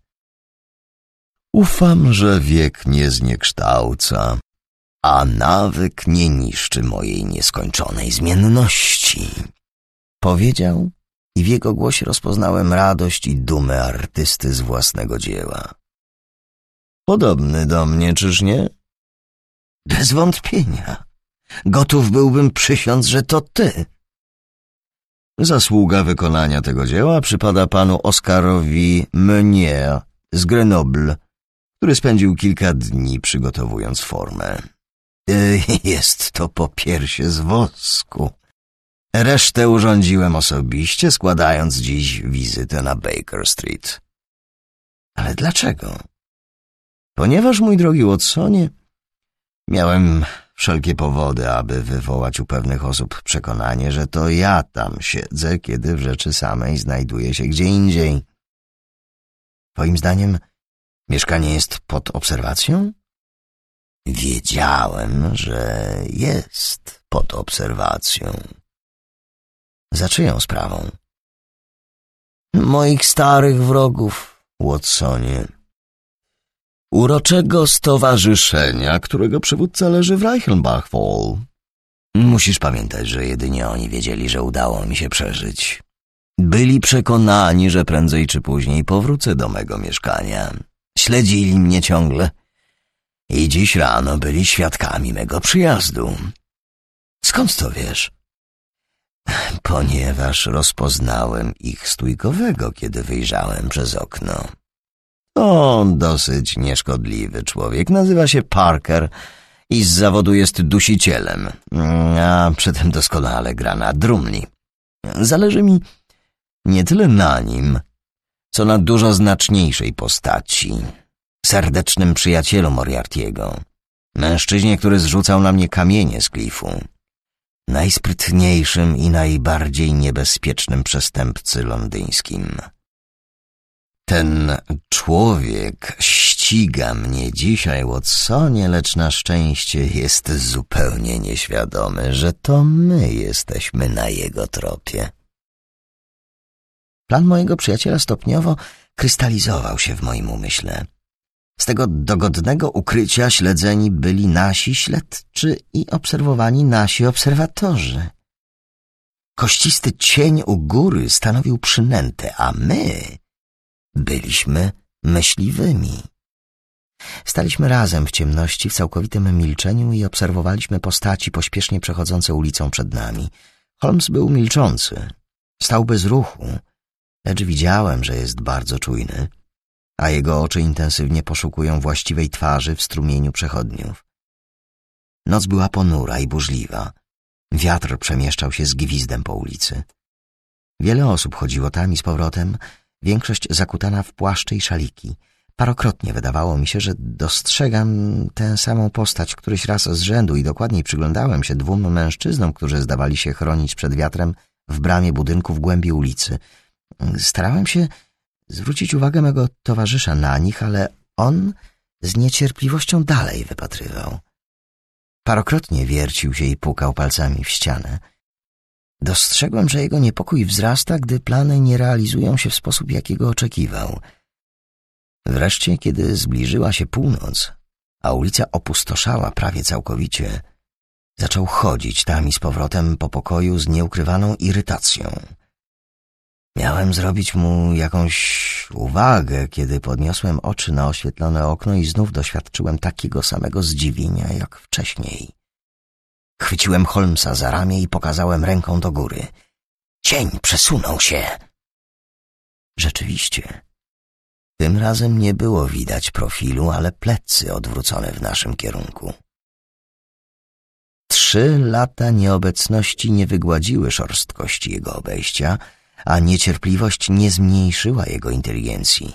A: Ufam, że wiek nie zniekształca, a nawyk nie niszczy mojej nieskończonej zmienności. Powiedział i w jego głosie rozpoznałem radość i dumę artysty z własnego dzieła. Podobny do mnie, czyż nie? Bez wątpienia. Gotów byłbym przysiąc, że to ty. Zasługa wykonania tego dzieła przypada panu Oscarowi Meunier z Grenoble, który spędził kilka dni przygotowując formę. Jest to popiersie z wosku. Resztę urządziłem osobiście, składając dziś wizytę na Baker Street. Ale dlaczego? Ponieważ, mój drogi Watsonie, miałem wszelkie powody, aby wywołać u pewnych osób przekonanie, że to ja tam siedzę, kiedy w rzeczy samej znajduję się gdzie indziej. Twoim zdaniem mieszkanie jest pod obserwacją? Wiedziałem, że jest pod obserwacją. Za czyją sprawą? Moich starych wrogów, Watsonie. Uroczego stowarzyszenia, którego przywódca leży w Reichenbach Fall. Musisz pamiętać, że jedynie oni wiedzieli, że udało mi się przeżyć. Byli przekonani, że prędzej czy później powrócę do mego mieszkania. Śledzili mnie ciągle I dziś rano byli świadkami mego przyjazdu. Skąd to wiesz? Ponieważ rozpoznałem ich stójkowego, kiedy wyjrzałem przez okno. On dosyć nieszkodliwy człowiek. Nazywa się Parker i z zawodu jest dusicielem, a przy tym doskonale gra na drumli. Zależy mi nie tyle na nim, co na dużo znaczniejszej postaci, serdecznym przyjacielu Moriarty'ego, mężczyźnie, który zrzucał na mnie kamienie z klifu, najsprytniejszym i najbardziej niebezpiecznym przestępcy londyńskim. Ten człowiek ściga mnie dzisiaj, Watsonie, lecz na szczęście jest zupełnie nieświadomy, że to my jesteśmy na jego tropie. Plan mojego przyjaciela stopniowo krystalizował się w moim umyśle. Z tego dogodnego ukrycia śledzeni byli nasi śledczy i obserwowani nasi obserwatorzy. Kościsty cień u góry stanowił przynętę, a my byliśmy myśliwymi. Staliśmy razem w ciemności, w całkowitym milczeniu i obserwowaliśmy postaci pośpiesznie przechodzące ulicą przed nami. Holmes był milczący, stał bez ruchu, lecz widziałem, że jest bardzo czujny, a jego oczy intensywnie poszukują właściwej twarzy w strumieniu przechodniów. Noc była ponura i burzliwa. Wiatr przemieszczał się z gwizdem po ulicy. Wiele osób chodziło tam i z powrotem, większość zakutana w płaszcze i szaliki. Parokrotnie wydawało mi się, że dostrzegam tę samą postać któryś raz z rzędu i dokładniej przyglądałem się dwóm mężczyznom, którzy zdawali się chronić przed wiatrem w bramie budynku w głębi ulicy. Starałem się zwrócić uwagę mego towarzysza na nich, ale on z niecierpliwością dalej wypatrywał. Parokrotnie wiercił się i pukał palcami w ścianę. Dostrzegłem, że jego niepokój wzrasta, gdy plany nie realizują się w sposób, jakiego oczekiwał. Wreszcie, kiedy zbliżyła się północ, a ulica opustoszała prawie całkowicie, zaczął chodzić tam i z powrotem po pokoju z nieukrywaną irytacją. Miałem zrobić mu jakąś uwagę, kiedy podniosłem oczy na oświetlone okno i znów doświadczyłem takiego samego zdziwienia jak wcześniej. Chwyciłem Holmesa za ramię i pokazałem ręką do góry. Cień przesunął się. Rzeczywiście. Tym razem nie było widać profilu, ale plecy odwrócone w naszym kierunku. Trzy lata nieobecności nie wygładziły szorstkości jego obejścia, a niecierpliwość nie zmniejszyła jego inteligencji.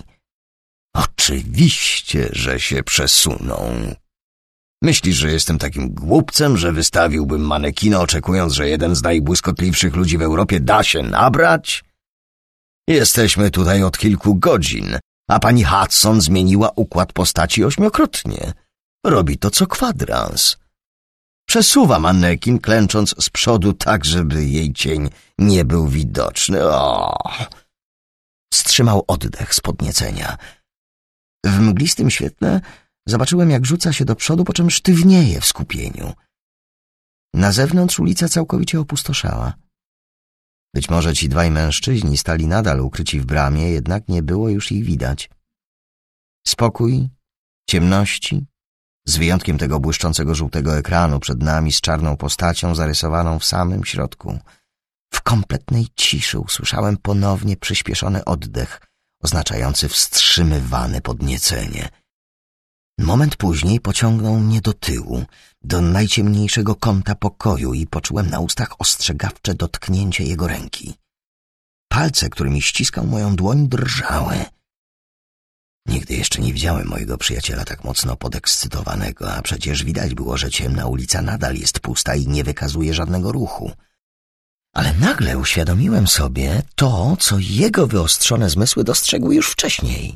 A: Oczywiście, że się przesunął. Myślisz, że jestem takim głupcem, że wystawiłbym manekina, oczekując, że jeden z najbłyskotliwszych ludzi w Europie da się nabrać? Jesteśmy tutaj od kilku godzin, a pani Hudson zmieniła układ postaci ośmiokrotnie. Robi to co kwadrans. Przesuwa manekin, klęcząc z przodu tak, żeby jej cień nie był widoczny. O! Wstrzymał oddech z podniecenia. W mglistym świetle zobaczyłem, jak rzuca się do przodu, po czym sztywnieje w skupieniu. Na zewnątrz ulica całkowicie opustoszała. Być może ci dwaj mężczyźni stali nadal ukryci w bramie, jednak nie było już ich widać. Spokój, ciemności, z wyjątkiem tego błyszczącego żółtego ekranu przed nami z czarną postacią zarysowaną w samym środku. W kompletnej ciszy usłyszałem ponownie przyspieszony oddech, oznaczający wstrzymywane podniecenie. Moment później pociągnął mnie do tyłu, do najciemniejszego kąta pokoju i poczułem na ustach ostrzegawcze dotknięcie jego ręki. Palce, którymi ściskał moją dłoń, drżały. Nigdy jeszcze nie widziałem mojego przyjaciela tak mocno podekscytowanego, a przecież widać było, że ciemna ulica nadal jest pusta i nie wykazuje żadnego ruchu. Ale nagle uświadomiłem sobie to, co jego wyostrzone zmysły dostrzegły już wcześniej.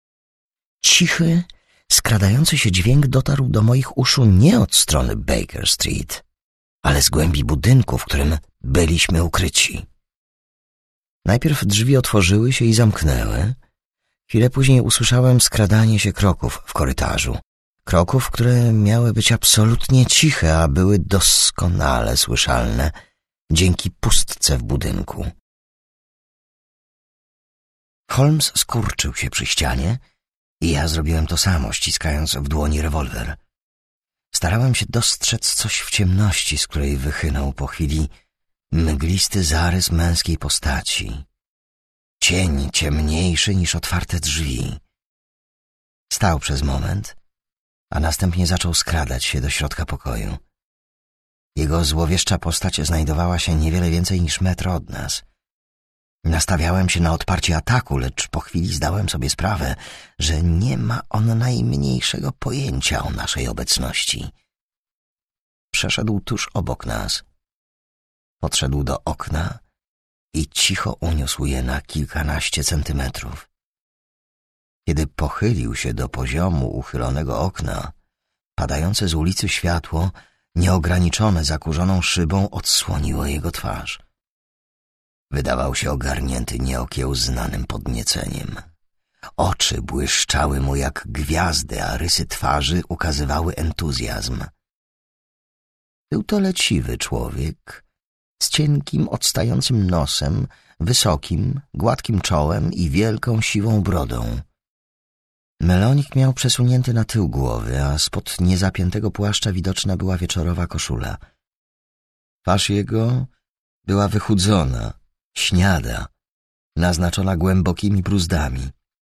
A: Cichy, skradający się dźwięk dotarł do moich uszu nie od strony Baker Street, ale z głębi budynku, w którym byliśmy ukryci. Najpierw drzwi otworzyły się i zamknęły. Chwilę później usłyszałem skradanie się kroków w korytarzu. Kroków, które miały być absolutnie ciche, a były doskonale słyszalne dzięki pustce w budynku. Holmes skurczył się przy ścianie I ja zrobiłem to samo, ściskając w dłoni rewolwer. Starałem się dostrzec coś w ciemności, z której wychynął po chwili mglisty zarys męskiej postaci. Cień ciemniejszy niż otwarte drzwi. Stał przez moment, a następnie zaczął skradać się do środka pokoju. Jego złowieszcza postać znajdowała się niewiele więcej niż metr od nas. Nastawiałem się na odparcie ataku, lecz po chwili zdałem sobie sprawę, że nie ma on najmniejszego pojęcia o naszej obecności. Przeszedł tuż obok nas. Podszedł do okna i cicho uniósł je na kilkanaście centymetrów. Kiedy pochylił się do poziomu uchylonego okna, padające z ulicy światło, nieograniczone zakurzoną szybą, odsłoniło jego twarz. Wydawał się ogarnięty nieokiełznanym podnieceniem. Oczy błyszczały mu jak gwiazdy, a rysy twarzy ukazywały entuzjazm. Był to leciwy człowiek z cienkim, odstającym nosem, wysokim, gładkim czołem i wielką, siwą brodą. Melonik miał przesunięty na tył głowy, a spod niezapiętego płaszcza widoczna była wieczorowa koszula. Twarz jego była wychudzona, śniada, naznaczona głębokimi bruzdami.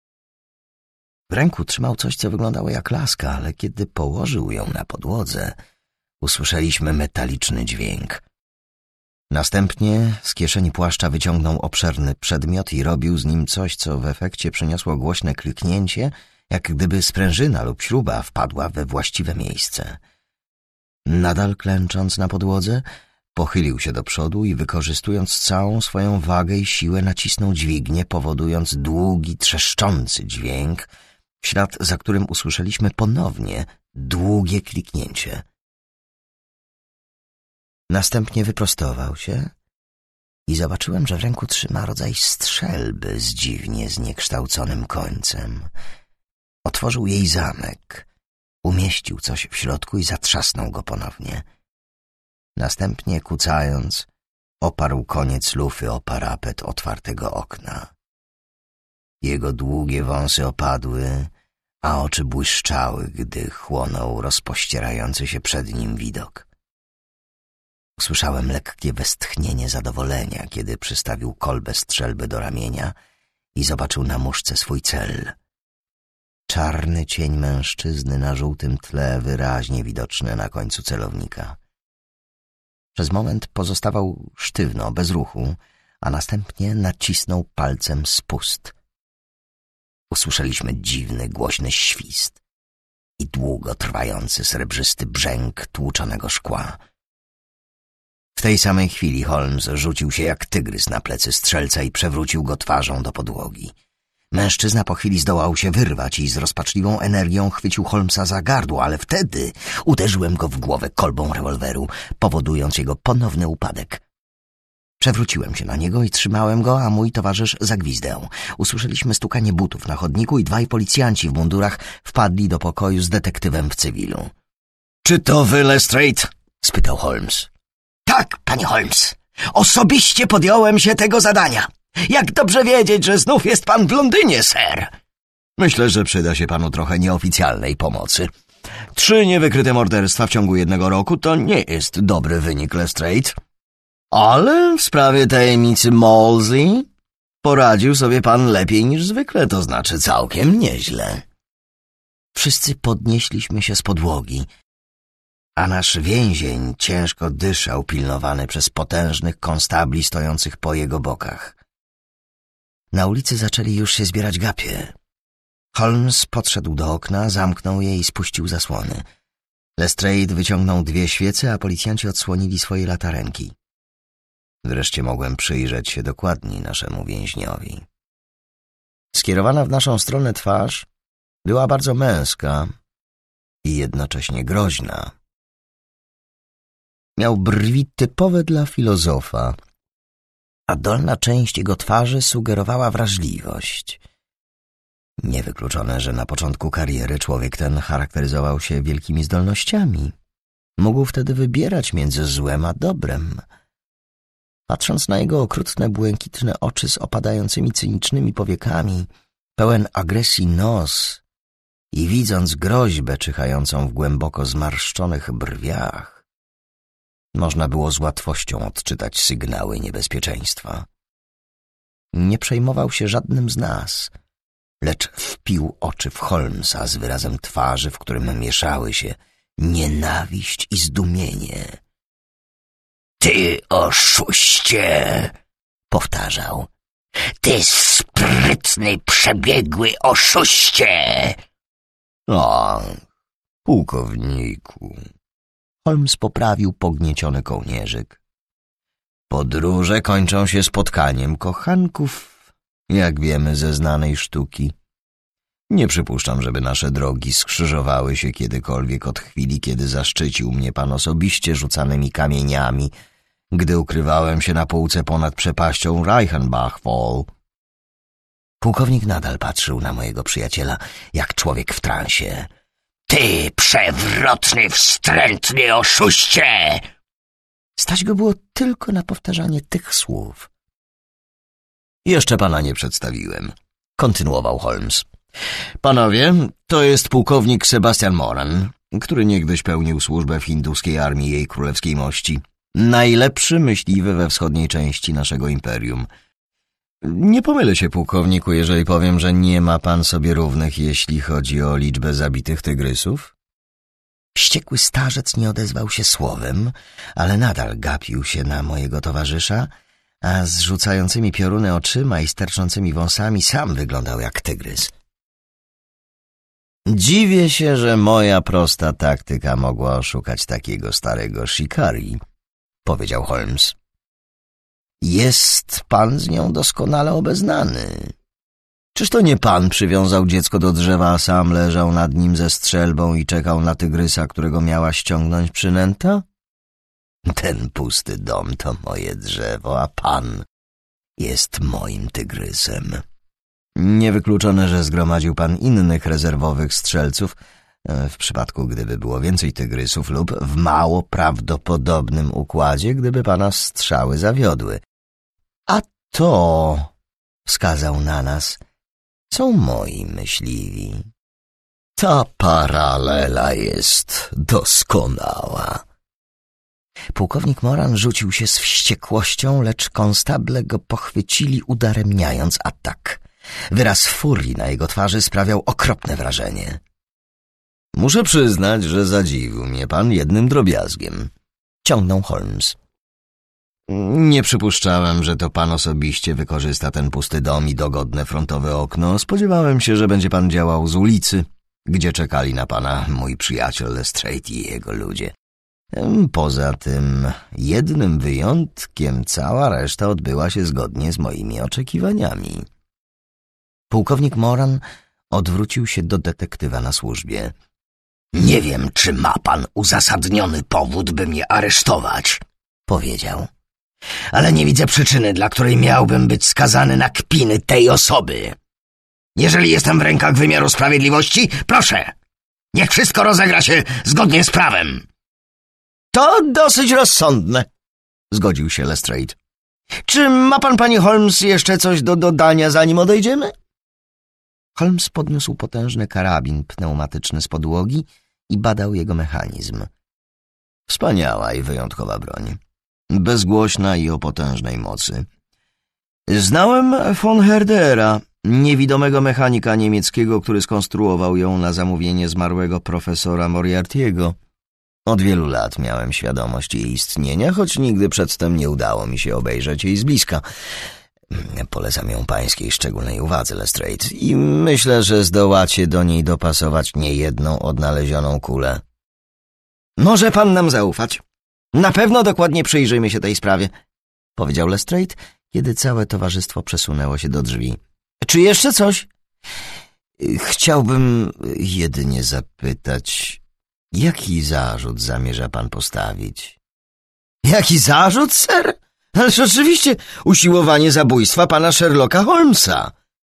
A: W ręku trzymał coś, co wyglądało jak laska, ale kiedy położył ją na podłodze, usłyszeliśmy metaliczny dźwięk. Następnie z kieszeni płaszcza wyciągnął obszerny przedmiot i robił z nim coś, co w efekcie przyniosło głośne kliknięcie, jak gdyby sprężyna lub śruba wpadła we właściwe miejsce. Nadal klęcząc na podłodze, pochylił się do przodu i wykorzystując całą swoją wagę i siłę nacisnął dźwignię, powodując długi, trzeszczący dźwięk, w ślad za którym usłyszeliśmy ponownie długie kliknięcie. Następnie wyprostował się i zobaczyłem, że w ręku trzyma rodzaj strzelby z dziwnie zniekształconym końcem. Otworzył jej zamek, umieścił coś w środku i zatrzasnął go ponownie. Następnie, kucając, oparł koniec lufy o parapet otwartego okna. Jego długie wąsy opadły, a oczy błyszczały, gdy chłonął rozpościerający się przed nim widok. Usłyszałem lekkie westchnienie zadowolenia, kiedy przystawił kolbę strzelby do ramienia i zobaczył na muszce swój cel. Czarny cień mężczyzny na żółtym tle, wyraźnie widoczny na końcu celownika. Przez moment pozostawał sztywno, bez ruchu, a następnie nacisnął palcem spust. Usłyszeliśmy dziwny, głośny świst i długo trwający srebrzysty brzęk tłuczonego szkła. W tej samej chwili Holmes rzucił się jak tygrys na plecy strzelca i przewrócił go twarzą do podłogi. Mężczyzna po chwili zdołał się wyrwać i z rozpaczliwą energią chwycił Holmesa za gardło, ale wtedy uderzyłem go w głowę kolbą rewolweru, powodując jego ponowny upadek. Przewróciłem się na niego i trzymałem go, a mój towarzysz zagwizdał. Usłyszeliśmy stukanie butów na chodniku i dwaj policjanci w mundurach wpadli do pokoju z detektywem w cywilu. — Czy to wy, Lestrade? — spytał Holmes. — Tak, panie Holmes. Osobiście podjąłem się tego zadania. Jak dobrze wiedzieć, że znów jest pan w Londynie, sir. Myślę, że przyda się panu trochę nieoficjalnej pomocy. Trzy niewykryte morderstwa w ciągu jednego roku to nie jest dobry wynik, Lestrade. Ale w sprawie tajemnicy Molesey poradził sobie pan lepiej niż zwykle, to znaczy całkiem nieźle. Wszyscy podnieśliśmy się z podłogi, a nasz więzień ciężko dyszał, pilnowany przez potężnych konstabli stojących po jego bokach. Na ulicy zaczęli już się zbierać gapie. Holmes podszedł do okna, zamknął je i spuścił zasłony. Lestrade wyciągnął dwie świece, a policjanci odsłonili swoje latarenki. Wreszcie mogłem przyjrzeć się dokładniej naszemu więźniowi. Skierowana w naszą stronę twarz była bardzo męska i jednocześnie groźna. Miał brwi typowe dla filozofa, a dolna część jego twarzy sugerowała wrażliwość. Niewykluczone, że na początku kariery człowiek ten charakteryzował się wielkimi zdolnościami. Mógł wtedy wybierać między złem a dobrem. Patrząc na jego okrutne, błękitne oczy z opadającymi cynicznymi powiekami, pełen agresji nos i widząc groźbę czyhającą w głęboko zmarszczonych brwiach, można było z łatwością odczytać sygnały niebezpieczeństwa. Nie przejmował się żadnym z nas, lecz wpił oczy w Holmesa z wyrazem twarzy, w którym mieszały się nienawiść i zdumienie. Ty oszuście! Powtarzał. Ty sprytny, przebiegły oszuście! O, pułkowniku. Holmes poprawił pognieciony kołnierzyk. Podróże kończą się spotkaniem kochanków, jak wiemy ze znanej sztuki. Nie przypuszczam, żeby nasze drogi skrzyżowały się kiedykolwiek od chwili, kiedy zaszczycił mnie pan osobiście rzucanymi kamieniami, gdy ukrywałem się na półce ponad przepaścią Reichenbach-Fall. Pułkownik nadal patrzył na mojego przyjaciela, jak człowiek w transie. Ty przewrotny, wstrętny oszuście! Stać go było tylko na powtarzanie tych słów. Jeszcze pana nie przedstawiłem, kontynuował Holmes. Panowie, to jest pułkownik Sebastian Moran, który niegdyś pełnił służbę w hinduskiej armii jej królewskiej mości. Najlepszy myśliwy we wschodniej części naszego imperium. Nie pomylę się, pułkowniku, jeżeli powiem, że nie ma pan sobie równych, jeśli chodzi o liczbę zabitych tygrysów? Wściekły starzec nie odezwał się słowem, ale nadal gapił się na mojego towarzysza, a z rzucającymi pioruny oczyma i sterczącymi wąsami sam wyglądał jak tygrys. Dziwię się, że moja prosta taktyka mogła oszukać takiego starego shikari, powiedział Holmes. Jest pan z nią doskonale obeznany. Czyż to nie pan przywiązał dziecko do drzewa, a sam leżał nad nim ze strzelbą i czekał na tygrysa, którego miała ściągnąć przynęta? Ten pusty dom to moje drzewo, a pan jest moim tygrysem. Niewykluczone, że zgromadził pan innych rezerwowych strzelców, w przypadku gdyby było więcej tygrysów lub w mało prawdopodobnym układzie, gdyby pana strzały zawiodły. A to, wskazał na nas, są moi myśliwi. Ta paralela jest doskonała. Pułkownik Moran rzucił się z wściekłością, lecz konstable go pochwycili, udaremniając atak. Wyraz furii na jego twarzy sprawiał okropne wrażenie. Muszę przyznać, że zadziwił mnie pan jednym drobiazgiem, ciągnął Holmes. Nie przypuszczałem, że to pan osobiście wykorzysta ten pusty dom i dogodne frontowe okno. Spodziewałem się, że będzie pan działał z ulicy, gdzie czekali na pana mój przyjaciel Lestrade i jego ludzie. Poza tym jednym wyjątkiem cała reszta odbyła się zgodnie z moimi oczekiwaniami. Pułkownik Moran odwrócił się do detektywa na służbie. Nie wiem, czy ma pan uzasadniony powód, by mnie aresztować, powiedział. Ale nie widzę przyczyny, dla której miałbym być skazany na kpiny tej osoby. Jeżeli jestem w rękach wymiaru sprawiedliwości, proszę, niech wszystko rozegra się zgodnie z prawem. To dosyć rozsądne, zgodził się Lestrade. Czy ma pan, panie Holmes, jeszcze coś do dodania, zanim odejdziemy? Holmes podniósł potężny karabin pneumatyczny z podłogi i badał jego mechanizm. Wspaniała i wyjątkowa broń. Bezgłośna i o potężnej mocy. Znałem von Herdera, niewidomego mechanika niemieckiego, który skonstruował ją na zamówienie zmarłego profesora Moriarty'ego. Od wielu lat miałem świadomość jej istnienia, choć nigdy przedtem nie udało mi się obejrzeć jej z bliska. Polecam ją pańskiej szczególnej uwadze, Lestrade, i myślę, że zdołacie do niej dopasować niejedną odnalezioną kulę. Może pan nam zaufać. Na pewno dokładnie przyjrzyjmy się tej sprawie, powiedział Lestrade, kiedy całe towarzystwo przesunęło się do drzwi. Czy jeszcze coś? Chciałbym jedynie zapytać, jaki zarzut zamierza pan postawić? Jaki zarzut, sir? Ależ oczywiście usiłowanie zabójstwa pana Sherlocka Holmesa.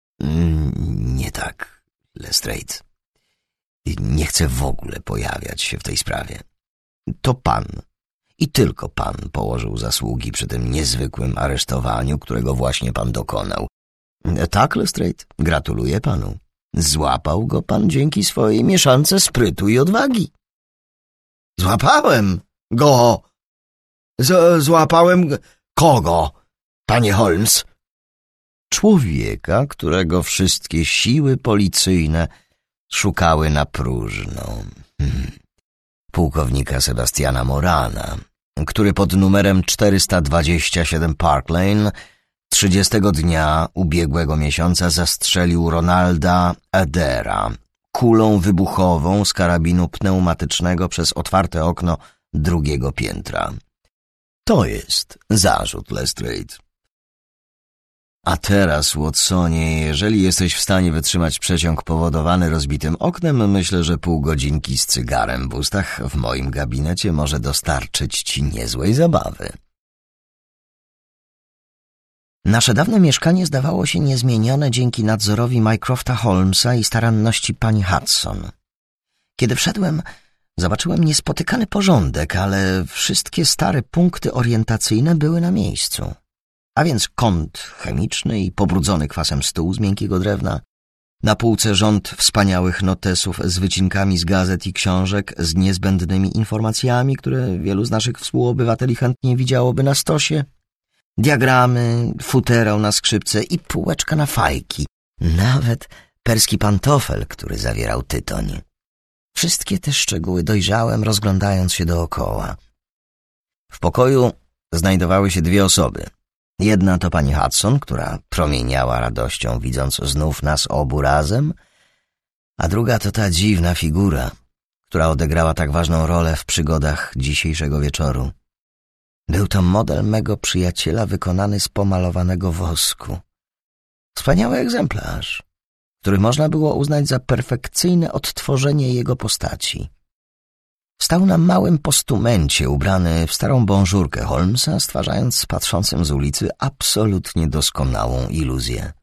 A: Nie tak, Lestrade. Nie chcę w ogóle pojawiać się w tej sprawie. To pan i tylko pan położył zasługi przy tym niezwykłym aresztowaniu, którego właśnie pan dokonał. Tak, Lestrade, gratuluję panu. Złapał go pan dzięki swojej mieszance sprytu i odwagi.
B: Złapałem go. Z złapałem kogo, panie Holmes?
A: Człowieka, którego wszystkie siły policyjne szukały na próżno. Hmm. Pułkownika Sebastiana Morana, który pod numerem czterysta dwadzieścia siedem Park Lane trzydziestego dnia ubiegłego miesiąca zastrzelił Ronalda Edera kulą wybuchową z karabinu pneumatycznego przez otwarte okno drugiego piętra. To jest zarzut, Lestrade. A teraz, Watsonie, jeżeli jesteś w stanie wytrzymać przeciąg powodowany rozbitym oknem, myślę, że pół godzinki z cygarem w ustach w moim gabinecie może dostarczyć ci niezłej zabawy. Nasze dawne mieszkanie zdawało się niezmienione dzięki nadzorowi Mycrofta Holmesa i staranności pani Hudson. Kiedy wszedłem, zobaczyłem niespotykany porządek, ale wszystkie stare punkty orientacyjne były na miejscu. A więc kąt chemiczny i pobrudzony kwasem stół z miękkiego drewna, na półce rząd wspaniałych notesów z wycinkami z gazet i książek z niezbędnymi informacjami, które wielu z naszych współobywateli chętnie widziałoby na stosie, diagramy, futerał na skrzypce i półeczka na fajki, nawet perski pantofel, który zawierał tytoń. Wszystkie te szczegóły dojrzałem, rozglądając się dookoła. W pokoju znajdowały się dwie osoby. Jedna to pani Hudson, która promieniała radością, widząc znów nas obu razem, a druga to ta dziwna figura, która odegrała tak ważną rolę w przygodach dzisiejszego wieczoru. Był to model mego przyjaciela wykonany z pomalowanego wosku. Wspaniały egzemplarz, który można było uznać za perfekcyjne odtworzenie jego postaci. Stał na małym postumencie, ubrany w starą bonżurkę Holmesa, stwarzając patrzącym z ulicy absolutnie doskonałą iluzję.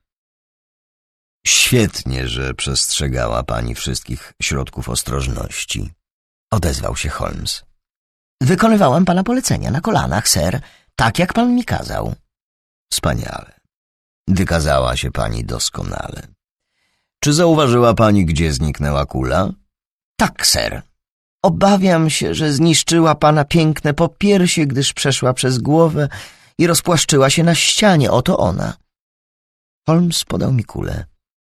A: Świetnie, że przestrzegała pani wszystkich środków ostrożności, odezwał się Holmes. Wykonywałam pana polecenia na kolanach, ser, tak jak pan mi kazał. Wspaniale. Wykazała się pani doskonale. Czy zauważyła pani, gdzie zniknęła kula? Tak, ser. Obawiam się, że zniszczyła pana piękne popiersie, gdyż przeszła przez głowę i rozpłaszczyła się na ścianie. Oto ona. Holmes podał mi kulę.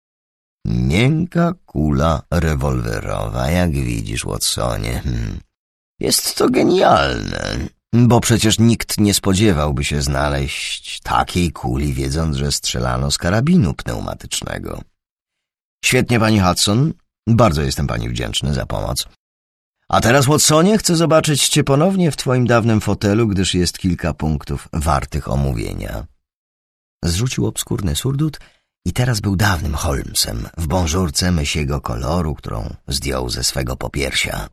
A: Miękka kula rewolwerowa, jak widzisz, Watsonie. Hmm. Jest to genialne, bo przecież nikt nie spodziewałby się znaleźć takiej kuli, wiedząc, że strzelano z karabinu pneumatycznego. Świetnie, pani Hudson. Bardzo jestem pani wdzięczny za pomoc. A teraz, Watsonie, chcę zobaczyć cię ponownie w twoim dawnym fotelu, gdyż jest kilka punktów wartych omówienia. Zrzucił obskurny surdut i teraz był dawnym Holmesem w bonżurce mysiego koloru, którą zdjął ze swego popiersia.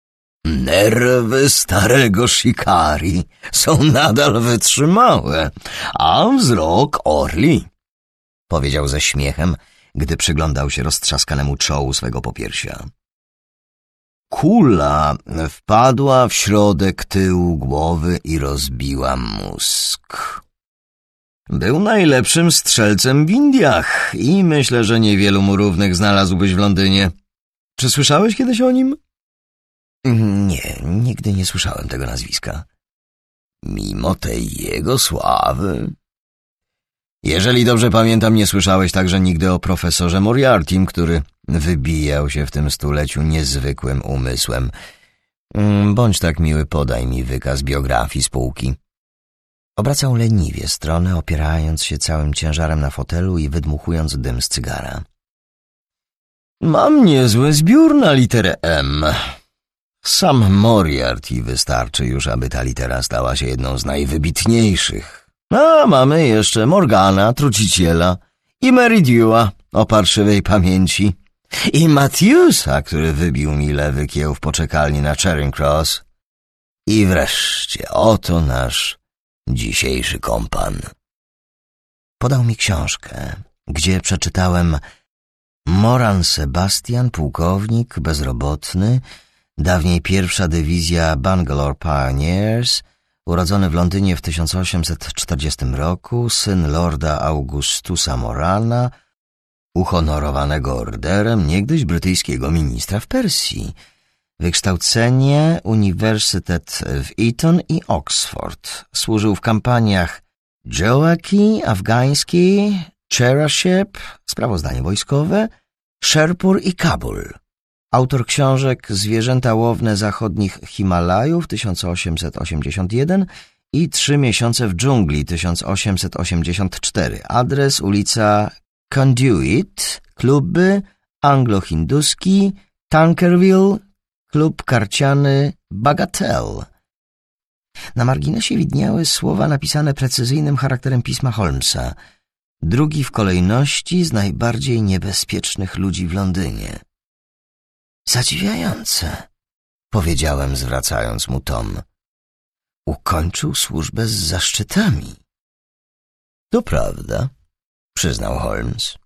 A: Nerwy starego Shikari są nadal wytrzymałe, a wzrok orli, powiedział ze śmiechem, gdy przyglądał się roztrzaskanemu czołu swego popiersia. Kula wpadła w środek tyłu głowy i rozbiła mózg. Był najlepszym strzelcem w Indiach i myślę, że niewielu mu równych znalazłbyś w Londynie. Czy słyszałeś kiedyś o nim? Nie, nigdy nie słyszałem tego nazwiska. Mimo tej jego sławy... Jeżeli dobrze pamiętam, nie słyszałeś także nigdy o profesorze Moriartym, który wybijał się w tym stuleciu niezwykłym umysłem. Bądź tak miły, podaj mi wykaz biografii spółki. Obracał leniwie stronę, opierając się całym ciężarem na fotelu i wydmuchując dym z cygara. Mam niezły zbiór na literę M. Sam Moriarty wystarczy już, aby ta litera stała się jedną z najwybitniejszych. A mamy jeszcze Morgana, truciciela, i Meridewa o parszywej pamięci, i Matthewsa, który wybił mi lewy kieł w poczekalni na Charing Cross. I wreszcie oto nasz dzisiejszy kompan. Podał mi książkę, gdzie przeczytałem: Moran Sebastian, pułkownik, bezrobotny, dawniej pierwsza dywizja Bangalore Pioneers, urodzony w Londynie w tysiąc osiemset czterdziestym roku, syn lorda Augustusa Morana, uhonorowanego orderem niegdyś brytyjskiego ministra w Persji. Wykształcenie uniwersytet w Eton i Oxford. Służył w kampaniach Joachim afgański, Cherashep, sprawozdanie wojskowe, Sherpur i Kabul. Autor książek Zwierzęta łowne zachodnich Himalajów tysiąc osiemset osiemdziesiąt jeden i Trzy miesiące w dżungli tysiąc osiemset osiemdziesiąt cztery. Adres ulica Conduit, kluby anglo-hinduski, Tankerville, klub karciany Bagatelle. Na marginesie widniały słowa napisane precyzyjnym charakterem pisma Holmesa. Drugi w kolejności z najbardziej niebezpiecznych ludzi w Londynie. Zadziwiające, powiedziałem, zwracając mu tom. Ukończył służbę z zaszczytami. To prawda, przyznał Holmes.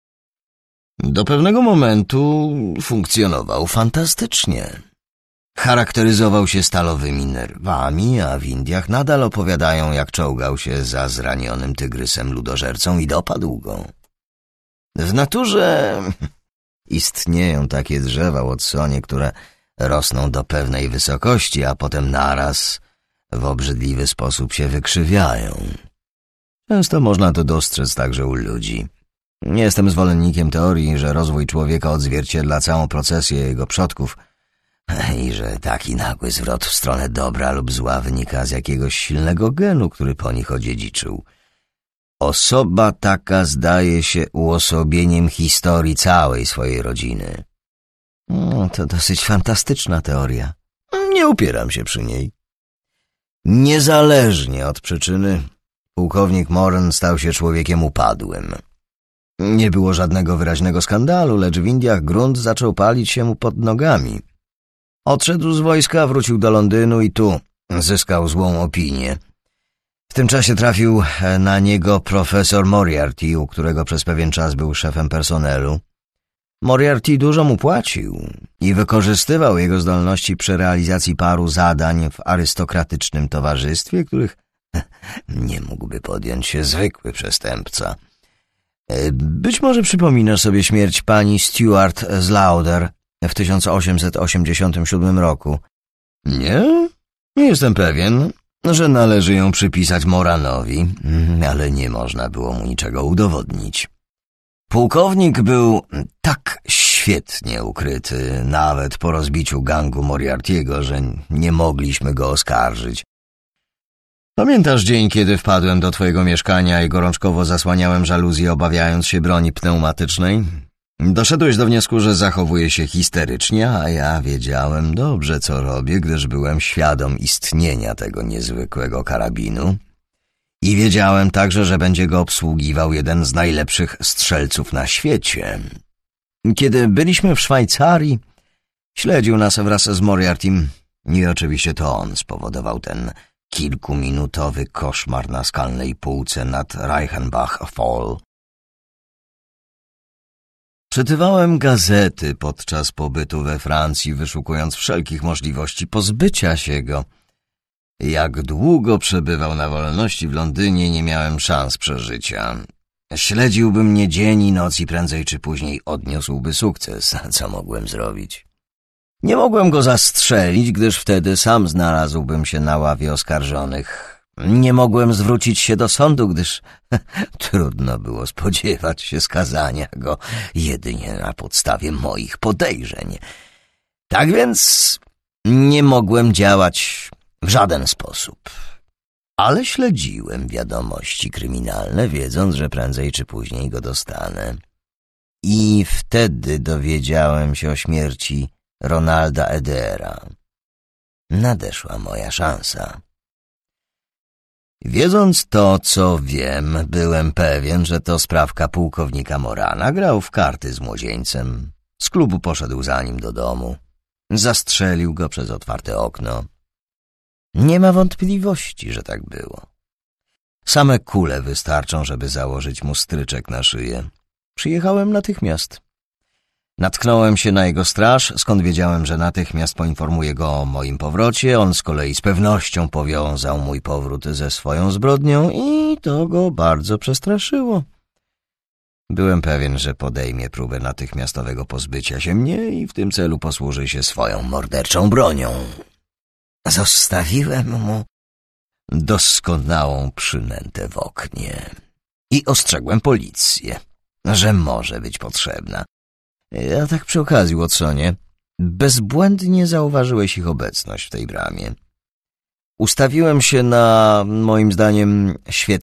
A: Do pewnego momentu funkcjonował fantastycznie. Charakteryzował się stalowymi nerwami, a w Indiach nadal opowiadają, jak czołgał się za zranionym tygrysem ludożercą i dopadł go. W naturze istnieją takie drzewa, Watsonie, które rosną do pewnej wysokości, a potem naraz w obrzydliwy sposób się wykrzywiają. Często można to dostrzec także u ludzi. Nie jestem zwolennikiem teorii, że rozwój człowieka odzwierciedla całą procesję jego przodków i że taki nagły zwrot w stronę dobra lub zła wynika z jakiegoś silnego genu, który po nich odziedziczył. Osoba taka zdaje się uosobieniem historii całej swojej rodziny. No, to dosyć fantastyczna teoria. Nie upieram się przy niej. Niezależnie od przyczyny, pułkownik Moran stał się człowiekiem upadłym. Nie było żadnego wyraźnego skandalu, lecz w Indiach grunt zaczął palić się mu pod nogami. Odszedł z wojska, wrócił do Londynu i tu zyskał złą opinię. W tym czasie trafił na niego profesor Moriarty, u którego przez pewien czas był szefem personelu. Moriarty dużo mu płacił i wykorzystywał jego zdolności przy realizacji paru zadań w arystokratycznym towarzystwie, których nie mógłby podjąć się zwykły przestępca. Być może przypominasz sobie śmierć pani Stuart z Lauder w tysiąc osiemset osiemdziesiątym siódmym roku. Nie? Nie jestem pewien, że należy ją przypisać Moranowi, ale nie można było mu niczego udowodnić. Pułkownik był tak świetnie ukryty, nawet po rozbiciu gangu Moriarty'ego, że nie mogliśmy go oskarżyć. Pamiętasz dzień, kiedy wpadłem do twojego mieszkania i gorączkowo zasłaniałem żaluzję, obawiając się broni pneumatycznej? Doszedłeś do wniosku, że zachowuję się histerycznie, a ja wiedziałem dobrze, co robię, gdyż byłem świadom istnienia tego niezwykłego karabinu. I wiedziałem także, że będzie go obsługiwał jeden z najlepszych strzelców na świecie. Kiedy byliśmy w Szwajcarii, śledził nas wraz z Moriartym i oczywiście to on spowodował ten kilkuminutowy koszmar na skalnej półce nad Reichenbach Fall. Czytywałem gazety podczas pobytu we Francji, wyszukując wszelkich możliwości pozbycia się go. Jak długo przebywał na wolności w Londynie, nie miałem szans przeżycia. Śledziłby mnie dzień i noc i prędzej czy później odniósłby sukces. Co mogłem zrobić? Nie mogłem go zastrzelić, gdyż wtedy sam znalazłbym się na ławie oskarżonych. Nie mogłem zwrócić się do sądu, gdyż trudno było spodziewać się skazania go jedynie na podstawie moich podejrzeń. Tak więc nie mogłem działać w żaden sposób. Ale śledziłem wiadomości kryminalne, wiedząc, że prędzej czy później go dostanę. I wtedy dowiedziałem się o śmierci Ronalda Edera. Nadeszła moja szansa. Wiedząc to, co wiem, byłem pewien, że to sprawka pułkownika Morana. Grał w karty z młodzieńcem. Z klubu poszedł za nim do domu. Zastrzelił go przez otwarte okno. Nie ma wątpliwości, że tak było. Same kule wystarczą, żeby założyć mu stryczek na szyję. Przyjechałem natychmiast. Natknąłem się na jego straż, skąd wiedziałem, że natychmiast poinformuję go o moim powrocie. On z kolei z pewnością powiązał mój powrót ze swoją zbrodnią i to go bardzo przestraszyło. Byłem pewien, że podejmie próbę natychmiastowego pozbycia się mnie i w tym celu posłuży się swoją morderczą bronią. Zostawiłem mu doskonałą przynętę w oknie i ostrzegłem policję, że może być potrzebna. A tak przy okazji, Watsonie, bezbłędnie zauważyłeś ich obecność w tej bramie. Ustawiłem się na, moim zdaniem, świetnie